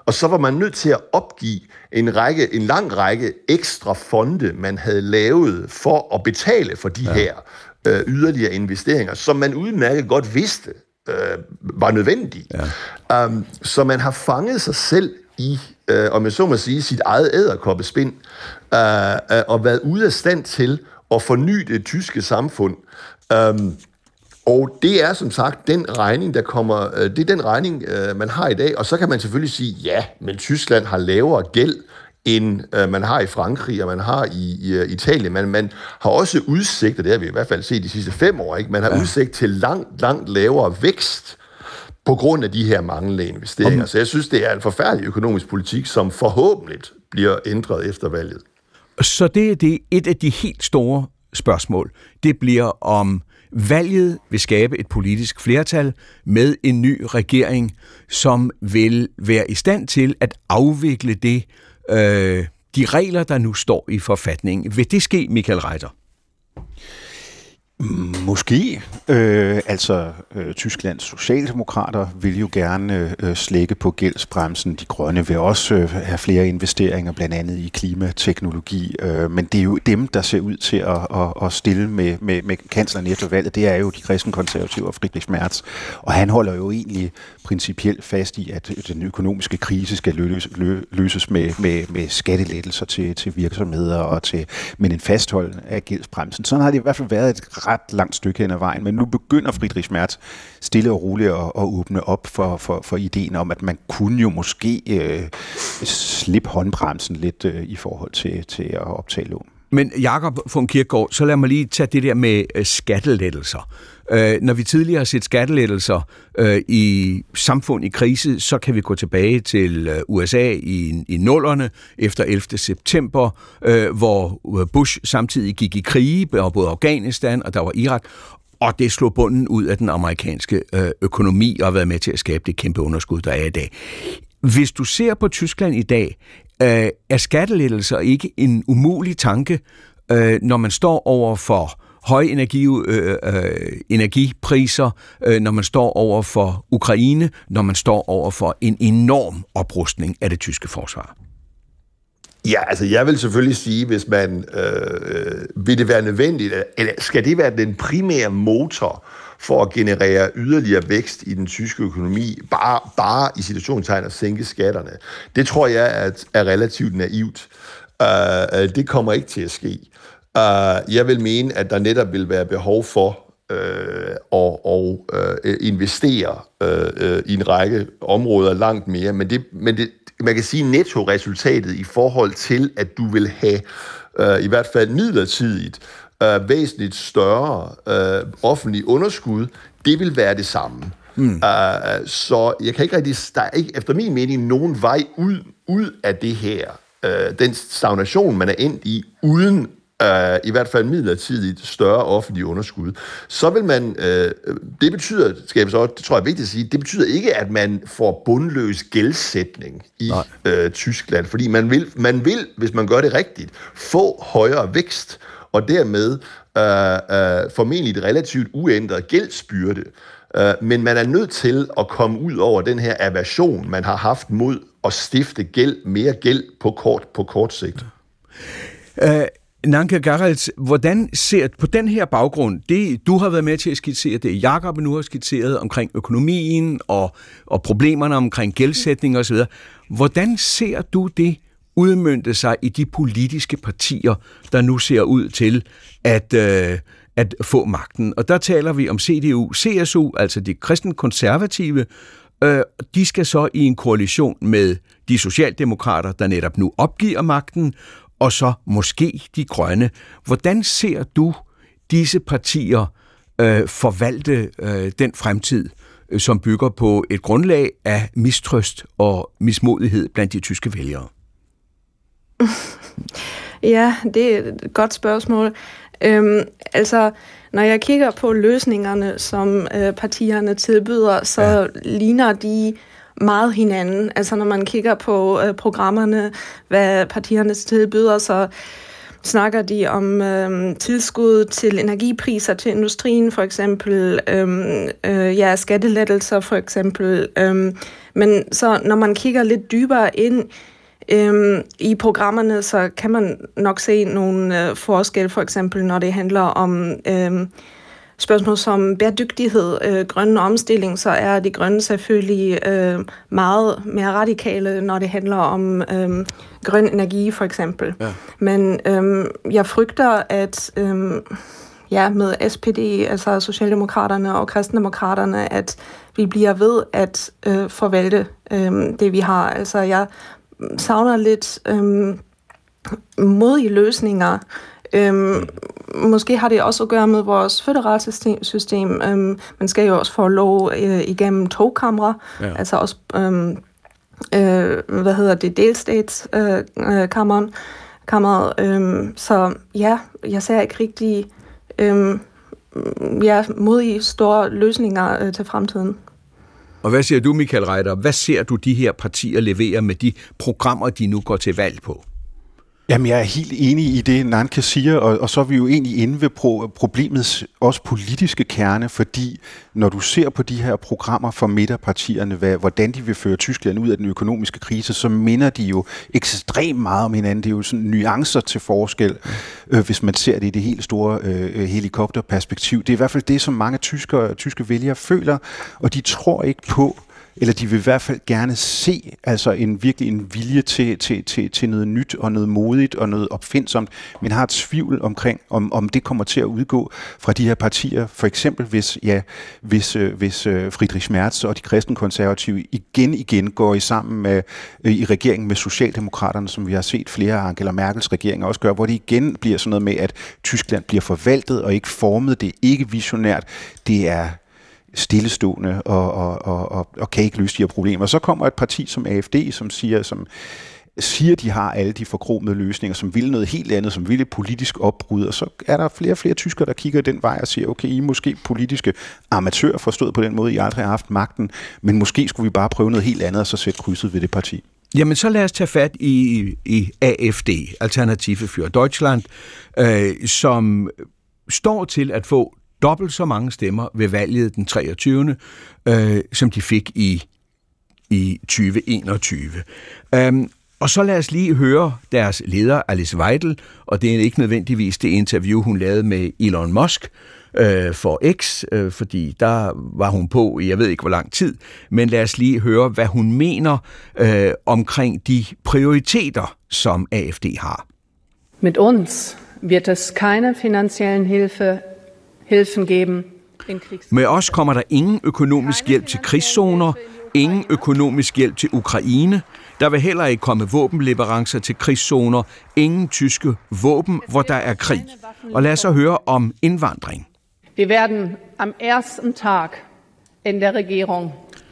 S8: Og så var man nødt til at opgive en, række, en lang række ekstra fonde, man havde lavet for at betale for de ja. her øh, yderligere investeringer, som man udmærket godt vidste øh, var nødvendige. Ja. Um, så man har fanget sig selv i, øh, om jeg så må sige, sit eget edderkoppespind, øh, øh, og været ude af stand til at forny det tyske samfund. Um, og det er som sagt den regning, der kommer, øh, det er den regning, øh, man har i dag, og så kan man selvfølgelig sige, ja, men Tyskland har lavere gæld, end øh, man har i Frankrig, og man har i, i uh, Italien. Men man har også udsigt, og det har vi i hvert fald set de sidste fem år, ikke? Man har ja. udsigt til langt, langt lavere vækst, på grund af de her manglende investeringer. Så jeg synes, det er en forfærdelig økonomisk politik, som forhåbentlig bliver ændret efter valget.
S1: Så det er det et af de helt store spørgsmål. Det bliver om valget vil skabe et politisk flertal med en ny regering, som vil være i stand til at afvikle det, øh, de regler, der nu står i forfatningen. Vil det ske, Michael Reiter?
S6: Måske. Øh, altså, øh, Tysklands socialdemokrater vil jo gerne øh, slække på gældsbremsen. De grønne vil også øh, have flere investeringer, blandt andet i klimateknologi. Øh, men det er jo dem, der ser ud til at, at, at stille med, med, med kansleren efter valget. Det er jo de kristenkonservative og Friedrich Merz. Og han holder jo egentlig principielt fast i, at den økonomiske krise skal løses, løses med, med, med skattelettelser til, til virksomheder og til, men en fastholdelse af gældsbremsen. Sådan har det i hvert fald været et ret langt stykke hen ad vejen, men nu begynder Friedrich Merz stille og roligt at, at åbne op for, for, for ideen om, at man kunne jo måske øh, slippe håndbremsen lidt øh, i forhold til, til at optage lån.
S1: Men Jakob von Kierkegaard, så lad mig lige tage det der med øh, skattelettelser. Øh, når vi tidligere har set skattelettelser øh, i samfund i krise, så kan vi gå tilbage til øh, U S A i, i nullerne efter ellevte september, øh, hvor Bush samtidig gik i krige, og både Afghanistan og der var Irak, og det slog bunden ud af den amerikanske øh, økonomi og har været med til at skabe det kæmpe underskud, der er i dag. Hvis du ser på Tyskland i dag, øh, er skattelettelser ikke en umulig tanke, øh, når man står over for høje energi, øh, øh, energipriser, øh, når man står over for Ukraine, når man står over for en enorm oprustning af det tyske forsvar?
S8: Ja, altså jeg vil selvfølgelig sige, hvis man øh, vil det være nødvendigt, eller skal det være den primære motor for at generere yderligere vækst i den tyske økonomi, bare, bare i situationstegn at sænke skatterne. Det tror jeg er, er relativt naivt. Uh, det kommer ikke til at ske. Uh, jeg vil mene, at der netop vil være behov for øh, at, at uh, investere uh, i en række områder langt mere, men, det, men det, man kan sige netto-resultatet i forhold til, at du vil have uh, i hvert fald midlertidigt uh, væsentligt større uh, offentlig underskud, det vil være det samme. Mm. Uh, så jeg kan ikke rigtig, der er ikke efter min mening nogen vej ud, ud af det her, uh, den stagnation, man er endt i, uden Uh, i hvert fald midlertidigt større offentlige underskud, så vil man, uh, det betyder, skal jeg så, det tror jeg er vigtigt at sige, det betyder ikke, at man får bundløs gældsætning i uh, Tyskland, fordi man vil, man vil, hvis man gør det rigtigt, få højere vækst, og dermed uh, uh, formentlig et relativt uændret gældsbyrde. Uh, men man er nødt til at komme ud over den her aversion, man har haft mod at stifte gæld, mere gæld på kort, på kort sigt.
S1: Uh... Nanke Geralds, hvordan ser på den her baggrund, det du har været med til at skitsere, det Jakob nu har skitseret omkring økonomien og, og problemerne omkring gældsætning osv., hvordan ser du det udmønte sig i de politiske partier, der nu ser ud til at, øh, at få magten? Og der taler vi om C D U, C S U, altså de kristenkonservative, øh, de skal så i en koalition med de socialdemokrater, der netop nu opgiver magten, og så måske de grønne. Hvordan ser du disse partier øh, forvalte øh, den fremtid, øh, som bygger på et grundlag af mistrøst og mismodighed blandt de tyske vælgere?
S7: Ja, det er et godt spørgsmål. Øhm, altså, når jeg kigger på løsningerne, som øh, partierne tilbyder, så ja. ligner de meget hinanden. Altså når man kigger på øh, programmerne, hvad partierne tilbyder, så snakker de om øh, tilskud til energipriser til industrien, for eksempel, øh, øh, ja, skattelettelser for eksempel, øh, Men så når man kigger lidt dybere ind øhm, i programmerne, så kan man nok se nogle øh, forskelle, for eksempel når det handler om øh, spørgsmål som bæredygtighed, øh, grønne omstilling, så er de grønne selvfølgelig øh, meget mere radikale, når det handler om øh, grøn energi, for eksempel. Ja. Men øh, jeg frygter, at øh, ja, med S P D, altså Socialdemokraterne og Kristendemokraterne, at vi bliver ved at øh, forvalte øh, det, vi har. Altså, jeg savner lidt øh, modige løsninger. Øhm, måske har det også at gøre med vores føderale system. system. Øhm, man skal jo også få lov øh, igennem togkamre, ja. altså også øhm, øh, hvad hedder det, delstatskammeren. Øh, kammeret. Øhm, så ja, jeg ser ikke rigtig øhm, ja, modige store løsninger øh, til fremtiden.
S1: Og hvad siger du, Michael Reiter? Hvad ser du de her partier levere med de programmer, de nu går til valg på?
S6: Jamen, jeg er helt enig i det, Nanke siger, og, og så er vi jo egentlig inde ved pro- problemets også politiske kerne, fordi når du ser på de her programmer fra midterpartierne, hvad, hvordan de vil føre Tyskland ud af den økonomiske krise, så minder de jo ekstremt meget om hinanden. Det er jo sådan nuancer til forskel, øh, hvis man ser det i det helt store øh, helikopterperspektiv. Det er i hvert fald det, som mange tyskere, tyske vælgere føler, og de tror ikke på, eller de vil i hvert fald gerne se altså en virkelig en vilje til, til, til, til noget nyt og noget modigt og noget opfindsomt, men har et tvivl omkring, om, om det kommer til at udgå fra de her partier. For eksempel hvis, ja, hvis, hvis Friedrich Merz og de kristenkonservative igen igen går i sammen med, i regeringen med Socialdemokraterne, som vi har set flere af Angela Merkels regeringer også gøre, hvor det igen bliver sådan noget med, at Tyskland bliver forvaltet og ikke formet. Det er ikke visionært. Det er stillestående og, og, og, og, og kan ikke løse de her problemer. Så kommer et parti som A F D, som siger, som siger, de har alle de forkromede løsninger, som vil noget helt andet, som vil et politisk opbrud, og så er der flere og flere tyskere, der kigger den vej og siger, okay, I er måske politiske amatører, forstået på den måde, I aldrig har haft magten, men måske skulle vi bare prøve noget helt andet, og så sætte krydset ved det parti.
S1: Jamen, så lad os tage fat i, i A F D, Alternative für Deutschland, øh, som står til at få dobbelt så mange stemmer ved valget den treogtyvende Øh, som de fik i, i tyve enogtyve. Um, og så lad os lige høre deres leder, Alice Weidel, og det er ikke nødvendigvis det interview, hun lavede med Elon Musk øh, for X, øh, fordi der var hun på i jeg ved ikke hvor lang tid, men lad os lige høre, hvad hun mener øh, omkring de prioriteter, som A F D har.
S14: Mit uns wird es keine finanziellen Hilfe Hilfen geben.
S1: Med os kommer der ingen økonomisk hjælp til krigszoner, ingen økonomisk hjælp til Ukraine. Der vil heller ikke komme våbenleverancer til krigszoner, ingen tyske våben, hvor der er krig. Og lad os så høre om indvandring.
S14: Vi werden am ersten Tag in der Regierung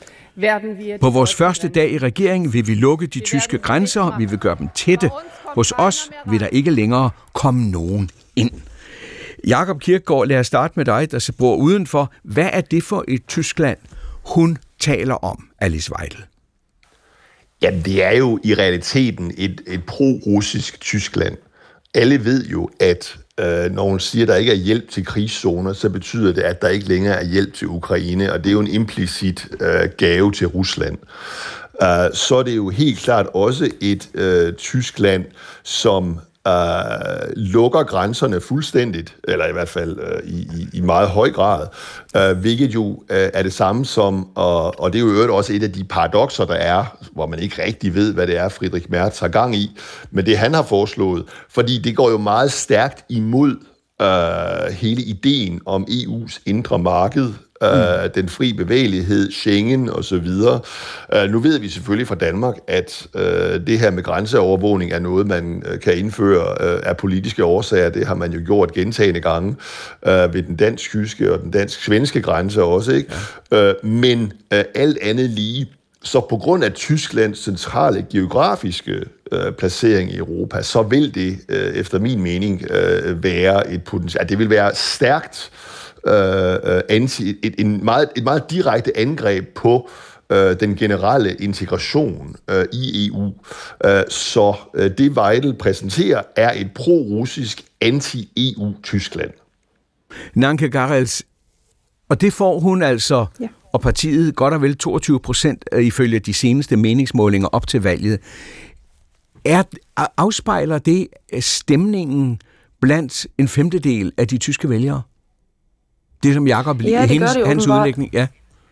S1: På vores første dag i regeringen vil vi lukke de tyske grænser, vi vil gøre dem tætte. Hos os vil der ikke længere komme nogen ind. Jakob Kirkegaard, lad os starte med dig, der bor udenfor. Hvad er det for et Tyskland, hun taler om, Alice Weidel?
S8: Jamen, det er jo i realiteten et, et pro-russisk Tyskland. Alle ved jo, at øh, når hun siger, at der ikke er hjælp til krigszoner, så betyder det, at der ikke længere er hjælp til Ukraine, og det er jo en implicit øh, gave til Rusland. Uh, så er det jo helt klart også et øh, Tyskland, som Uh, lukker grænserne fuldstændigt, eller i hvert fald uh, i, i, i meget høj grad, uh, hvilket jo uh, er det samme som, og, og det er jo øvrigt også et af de paradokser, der er, hvor man ikke rigtig ved, hvad det er, Friedrich Merz har gang i, men det han har foreslået, fordi det går jo meget stærkt imod uh, hele ideen om E U's indre marked, Uh, den fri bevægelighed, Schengen og så videre. Uh, nu ved vi selvfølgelig fra Danmark, at uh, det her med grænseovervågning er noget, man uh, kan indføre uh, af politiske årsager. Det har man jo gjort gentagne gange uh, ved den dansk-tyske og den dansk-svenske grænse også, ikke? Ja. Uh, men uh, alt andet lige, så på grund af Tysklands centrale geografiske uh, placering i Europa, så vil det uh, efter min mening uh, være et potentiale. Det vil være stærkt Uh, anti, et, en meget, et meget direkte angreb på uh, den generelle integration uh, i E U. Uh, så uh, det Weidel præsenterer er et pro-russisk anti-E U-Tyskland.
S1: Nanke Garels, og det får hun altså, ja. og partiet godt og vel toogtyve procent ifølge de seneste meningsmålinger op til valget. Er, afspejler det stemningen blandt en femtedel af de tyske vælgere? Det som Jakob,
S7: ja,
S1: hendes,
S7: det
S1: hans udlægning, ja.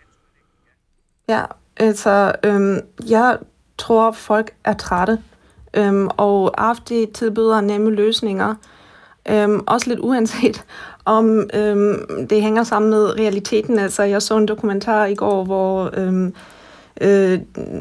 S7: Ja, altså, øhm, jeg tror, folk er trætte, øhm, og A F D tilbyder nemme løsninger, øhm, også lidt uanset om øhm, det hænger sammen med realiteten. Altså, jeg så en dokumentar i går, hvor øhm, øh,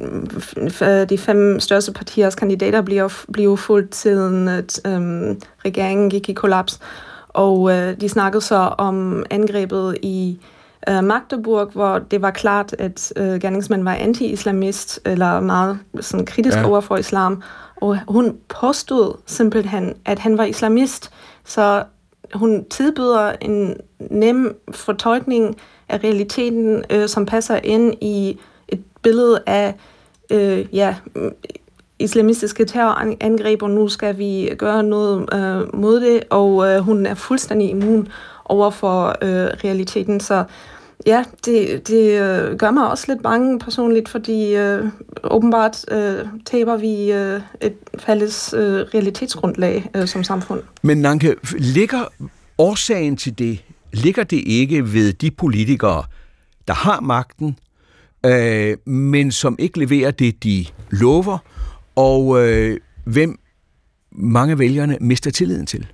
S7: de fem største partiers kandidater bliver, bliver fuldt siden at øhm, regeringen gik i kollaps, og øh, de snakkede så om angrebet i øh, Magdeburg, hvor det var klart, at øh, gerningsmanden var anti-islamist, eller meget sådan, kritisk ja. over for islam, og hun påstod simpelthen, at han var islamist, så hun tilbyder en nem fortolkning af realiteten, øh, som passer ind i et billede af øh, ja, islamistiske terrorangreb, og nu skal vi gøre noget øh, mod det, og øh, hun er fuldstændig immun over for øh, realiteten. Så ja, det, det øh, gør mig også lidt bange personligt, fordi øh, åbenbart øh, taber vi øh, et fælles øh, realitetsgrundlag øh, som samfund.
S1: Men Nanke, ligger årsagen til det, ligger det ikke ved de politikere, der har magten, øh, men som ikke leverer det, de lover, og øh, hvem mange vælgerne mister tilliden til?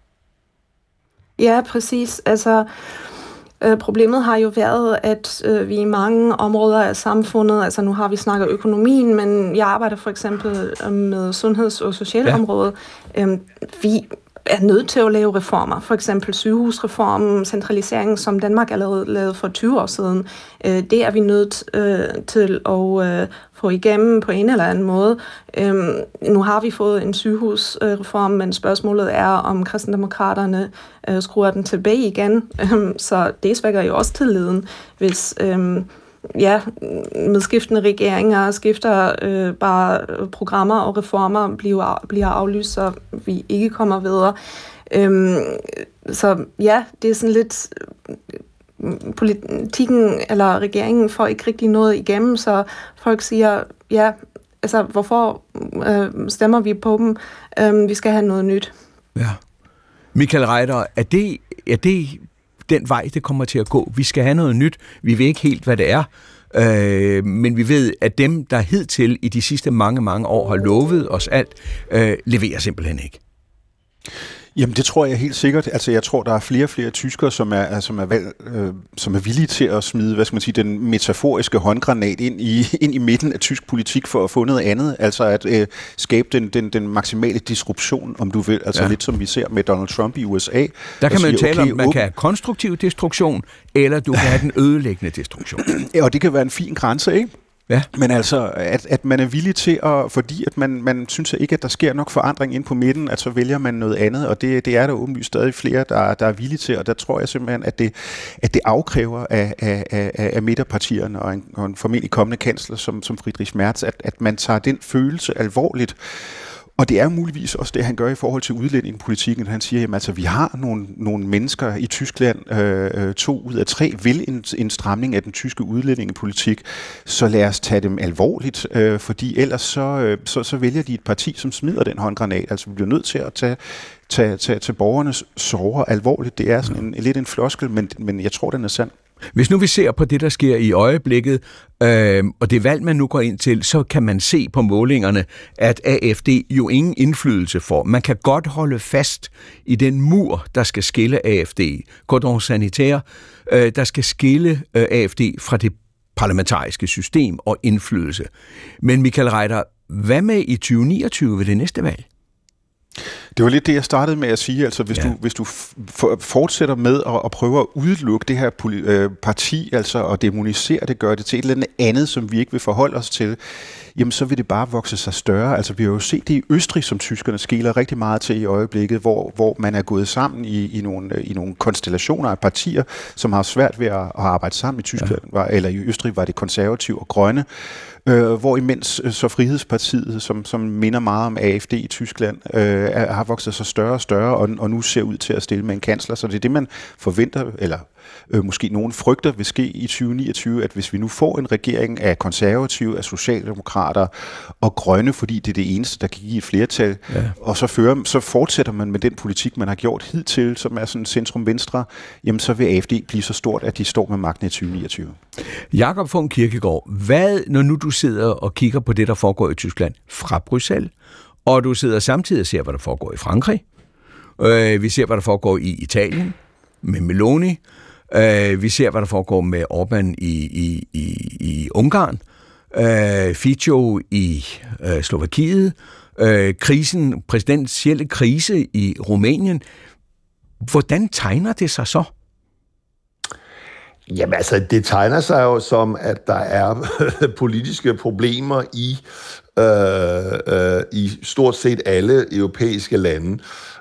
S7: Ja, præcis. Altså, øh, problemet har jo været, at øh, vi i mange områder af samfundet, altså nu har vi snakket økonomien, men jeg arbejder for eksempel øh, med sundheds- og socialområdet. Ja. Øh, vi er nødt til at lave reformer, for eksempel sygehusreformen, centralisering, som Danmark allerede lavede for tyve år siden. Øh, det er vi nødt øh, til at øh, få igennem på en eller anden måde. Øh, nu har vi fået en sygehusreform, men spørgsmålet er, om kristendemokraterne øh, skruer den tilbage igen. Øh, så det svækker jo også tilliden, hvis øh, ja, med skiftende regeringer skifter øh, bare programmer og reformer bliver, bliver aflyst, så vi ikke kommer videre. Øhm, så ja, det er sådan lidt politikken eller regeringen får ikke rigtig noget igennem, så folk siger, ja, altså hvorfor øh, stemmer vi på dem? Øh, vi skal have noget nyt.
S1: Ja. Michael Reiter, er det, er det den vej, det kommer til at gå? Vi skal have noget nyt. Vi ved ikke helt, hvad det er. Øh, men vi ved, at dem, der hidtil i de sidste mange, mange år har lovet os alt, øh, leverer simpelthen ikke.
S6: Jamen, det tror jeg helt sikkert. Altså, jeg tror, der er flere og flere tyskere, som er, som er, valg, øh, som er villige til at smide, hvad skal man sige, den metaforiske håndgranat ind i, ind i midten af tysk politik for at få noget andet. Altså at øh, skabe den, den, den maksimale disruption, om du vil. Altså ja. Lidt som vi ser med Donald Trump i U S A.
S1: Der kan man jo
S6: sige,
S1: tale
S6: okay,
S1: om, man kan have konstruktiv destruktion, eller du kan have den ødelæggende destruktion.
S6: Ja, og det kan være en fin grænse, ikke?
S1: Ja.
S6: Men altså, at, at man er villig til at, fordi at man, man synes ikke, at der sker nok forandring ind på midten, at så vælger man noget andet, og det, det er der åbenlyst stadig flere, der, der er villige til, og der tror jeg simpelthen, at det, at det afkræver af, af, af, af midterpartierne og en, og en formentlig kommende kansler som, som Friedrich Merz, at, at man tager den følelse alvorligt. Og det er muligvis også det, han gør i forhold til udlændingepolitikken. Han siger, at altså, vi har nogle, nogle mennesker i Tyskland, øh, to ud af tre, vil en, en stramning af den tyske udlændingepolitik, så lad os tage dem alvorligt, øh, fordi ellers så, øh, så, så vælger de et parti, som smider den håndgranat. Altså vi bliver nødt til at tage, tage, tage, tage borgernes sorger alvorligt. Det er sådan en, lidt en floskel, men, men jeg tror, den er sand.
S1: Hvis nu vi ser på det, der sker i øjeblikket, øh, og det valg, man nu går ind til, så kan man se på målingerne, at A F D jo ingen indflydelse får. Man kan godt holde fast i den mur, der skal skille A F D, cordon sanitaire, øh, der skal skille øh, A F D fra det parlamentariske system og indflydelse. Men Michael Reiter, hvad med i tyve niogtyve ved det næste valg?
S6: Det var lidt det, jeg startede med at sige. Altså, hvis, ja. du, hvis du f- fortsætter med at, at prøve at udelukke det her poli- øh, parti, altså at demonisere det, gøre det til et eller andet andet, som vi ikke vil forholde os til, jamen så vil det bare vokse sig større. Altså, vi har jo set det i Østrig, som tyskerne skeler rigtig meget til i øjeblikket, hvor, hvor man er gået sammen i, i, nogle, i nogle konstellationer af partier, som har svært ved at, at arbejde sammen i Tyskland, ja. var, eller i Østrig var det konservative og grønne. Øh, hvor imens så Frihedspartiet, som, som minder meget om A F D i Tyskland, øh, har vokset sig større og større, og, og nu ser ud til at stille med en kansler. Så det er det, man forventer, eller øh, måske nogen frygter vil ske i tyve niogtyve, at hvis vi nu får en regering af konservative, af socialdemokrater og grønne, fordi det er det eneste, der kan give et flertal, ja. og så, fører, så fortsætter man med den politik, man har gjort hidtil, som er sådan centrum-venstre, jamen så vil A F D blive så stort, at de står med magten i tyve niogtyve.
S1: Jakob von Kierkegaard, hvad, når nu du sidder og kigger på det, der foregår i Tyskland fra Bruxelles, og du sidder samtidig og ser, hvad der foregår i Frankrig, øh, vi ser, hvad der foregår i Italien med Meloni, øh, vi ser, hvad der foregår med Orbán i, i, i, i Ungarn, øh, Fico i øh, Slovakiet, øh, krisen, præsidentielle krise i Rumænien. Hvordan tegner det sig så?
S8: Jamen altså, det tegner sig jo som, at der er politiske problemer i, øh, øh, i stort set alle europæiske lande.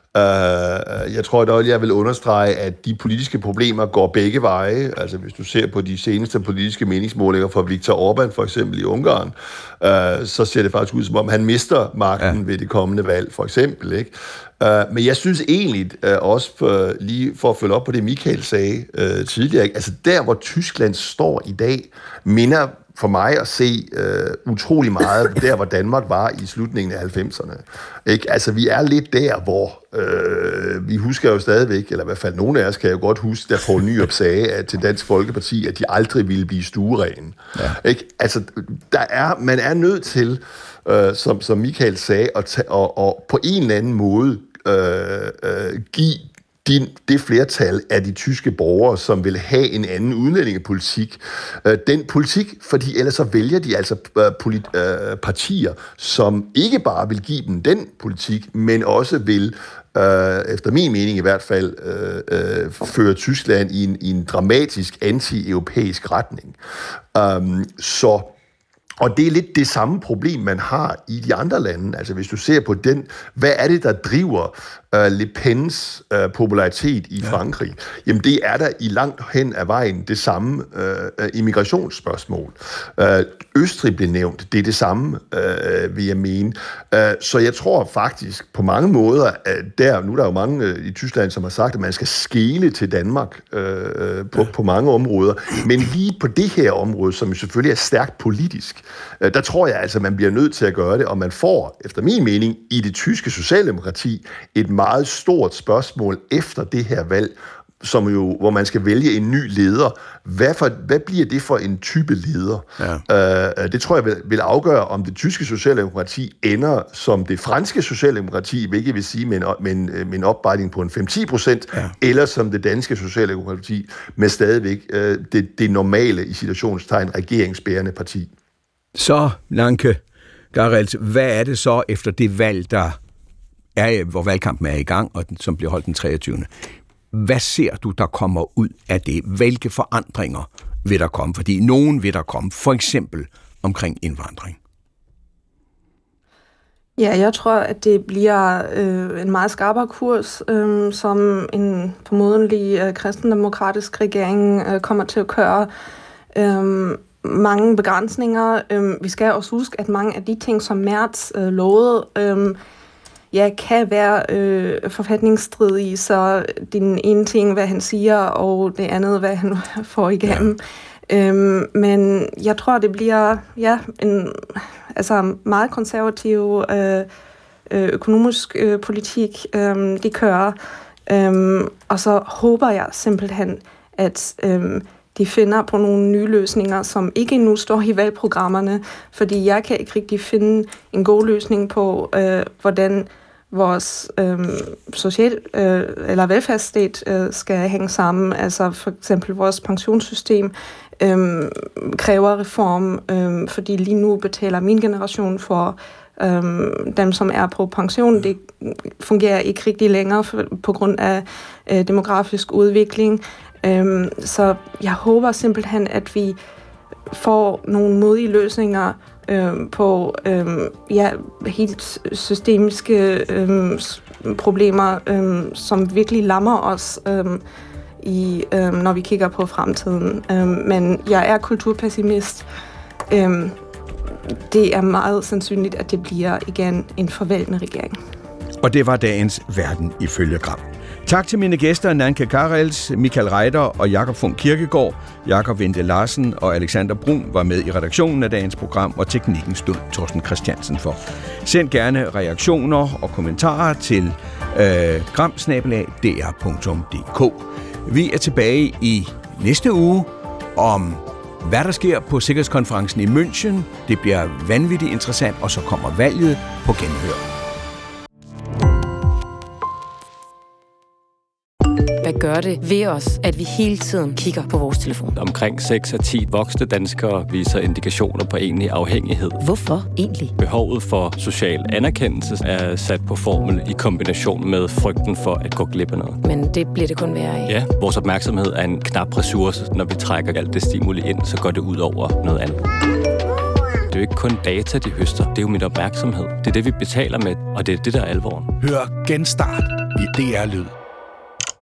S8: Uh, jeg tror dog, jeg vil understrege, at de politiske problemer går begge veje. Altså hvis du ser på de seneste politiske meningsmålinger fra Viktor Orbán, for eksempel i Ungarn, uh, så ser det faktisk ud, som om han mister magten ja. ved det kommende valg, for eksempel. Ikke? Uh, men jeg synes egentlig, uh, også for, lige for at følge op på det, Michael sagde uh, tidligere, ikke? Altså der, hvor Tyskland står i dag, minder for mig at se øh, utrolig meget der, hvor Danmark var i slutningen af halvfemserne. Ikke? Altså, vi er lidt der, hvor øh, vi husker jo stadigvæk, eller i hvert fald nogle af os kan jo godt huske, da Poul Nyrup sagde at til Dansk Folkeparti, at de aldrig ville blive stuerene. Ja. Ikke? Altså, der er, man er nødt til, øh, som, som Michael sagde, at tage, og, og på en eller anden måde øh, øh, give De, det flertal af de tyske borgere, som vil have en anden udlændingepolitik. Øh, den politik, fordi ellers så vælger de altså øh, polit, øh, partier, som ikke bare vil give dem den politik, men også vil, øh, efter min mening i hvert fald, øh, øh, føre Tyskland i en, i en dramatisk anti-europæisk retning. Um, så Og det er lidt det samme problem, man har i de andre lande. Altså hvis du ser på den, hvad er det, der driver uh, Le Pens uh, popularitet i Frankrig? Ja. Jamen det er der i langt hen af vejen det samme uh, immigrationsspørgsmål. Uh, Østrig blev nævnt, det er det samme, uh, vil jeg mene. Uh, så jeg tror faktisk på mange måder, at der, nu er der jo mange uh, i Tyskland, som har sagt, at man skal skele til Danmark uh, på, ja. på mange områder. Men lige på det her område, som selvfølgelig er stærkt politisk, der tror jeg altså, man bliver nødt til at gøre det, og man får, efter min mening, i det tyske socialdemokrati et meget stort spørgsmål efter det her valg, som jo, hvor man skal vælge en ny leder. Hvad, for, hvad bliver det for en type leder? Ja. Uh, det tror jeg vil, vil afgøre, om det tyske socialdemokrati ender som det franske socialdemokrati, hvilket vil sige med en, med en, med en opbakning på en fem til ti procent, ja. eller som det danske socialdemokrati med stadigvæk uh, det, det normale, i situationstegn, regeringsbærende parti.
S1: Så, Lanke Garrels, hvad er det så efter det valg, der er, hvor valgkampen er i gang, og den, som bliver holdt den treogtyvende Hvad ser du, der kommer ud af det? Hvilke forandringer vil der komme? Fordi nogen vil der komme, for eksempel omkring indvandring.
S7: Ja, jeg tror, at det bliver øh, en meget skarpere kurs, øh, som en formodentlig øh, kristendemokratisk regering øh, kommer til at køre. Øh, mange begrænsninger. Øh, vi skal også huske, at mange af de ting, som Merz øh, lovede, øh, ja, kan være øh, forfatningsstridige, så den ene ting, hvad han siger, og det andet, hvad han får igennem. Ja. Øhm, men jeg tror, det bliver ja, en altså meget konservativ øh, økonomisk øh, politik, øh, de kører. Øh, og så håber jeg simpelthen, at øh, de finder på nogle nye løsninger, som ikke endnu står i valgprogrammerne, fordi jeg kan ikke rigtig finde en god løsning på, øh, hvordan vores øh, social øh, eller velfærdsstat øh, skal hænge sammen. Altså for eksempel vores pensionssystem øh, kræver reform, øh, fordi lige nu betaler min generation for øh, dem, som er på pension. Det fungerer ikke rigtig længere for, på grund af øh, demografisk udvikling. Øh, så jeg håber simpelthen, at vi får nogle modige løsninger øh, på øh, ja, helt systemiske øh, problemer, øh, som virkelig lammer os, øh, i, øh, når vi kigger på fremtiden. Øh, men jeg er kulturpessimist. Øh, det er meget sandsynligt, at det bliver igen en forvaltende regering.
S1: Og det var dagens Verden ifølge Gram. Tak til mine gæster, Nanke Karels, Michael Reiter og Jakob Funk Kirkegaard. Jakob Winde Larsen og Alexander Brun var med i redaktionen af dagens program, og teknikken stod Torsten Christiansen for. Send gerne reaktioner og kommentarer til øh, gram snabel-a d r punktum d k. Vi er tilbage i næste uge om, hvad der sker på Sikkerhedskonferencen i München. Det bliver vanvittigt interessant, og så kommer valget på genhør.
S15: Hvad gør det ved os, at vi hele tiden kigger på vores telefon?
S16: Omkring seks af ti voksne danskere viser indikationer på egentlig afhængighed.
S15: Hvorfor egentlig?
S16: Behovet for social anerkendelse er sat på formel i kombination med frygten for at gå glip af noget.
S15: Men det bliver det kun værre af.
S16: Ja, vores opmærksomhed er en knap ressource. Når vi trækker alt det stimuli ind, så går det ud over noget andet. Det er jo ikke kun data, de høster. Det er jo min opmærksomhed. Det er det, vi betaler med, og det er det, der er alvoren.
S9: Hør Genstart i D R Lyd.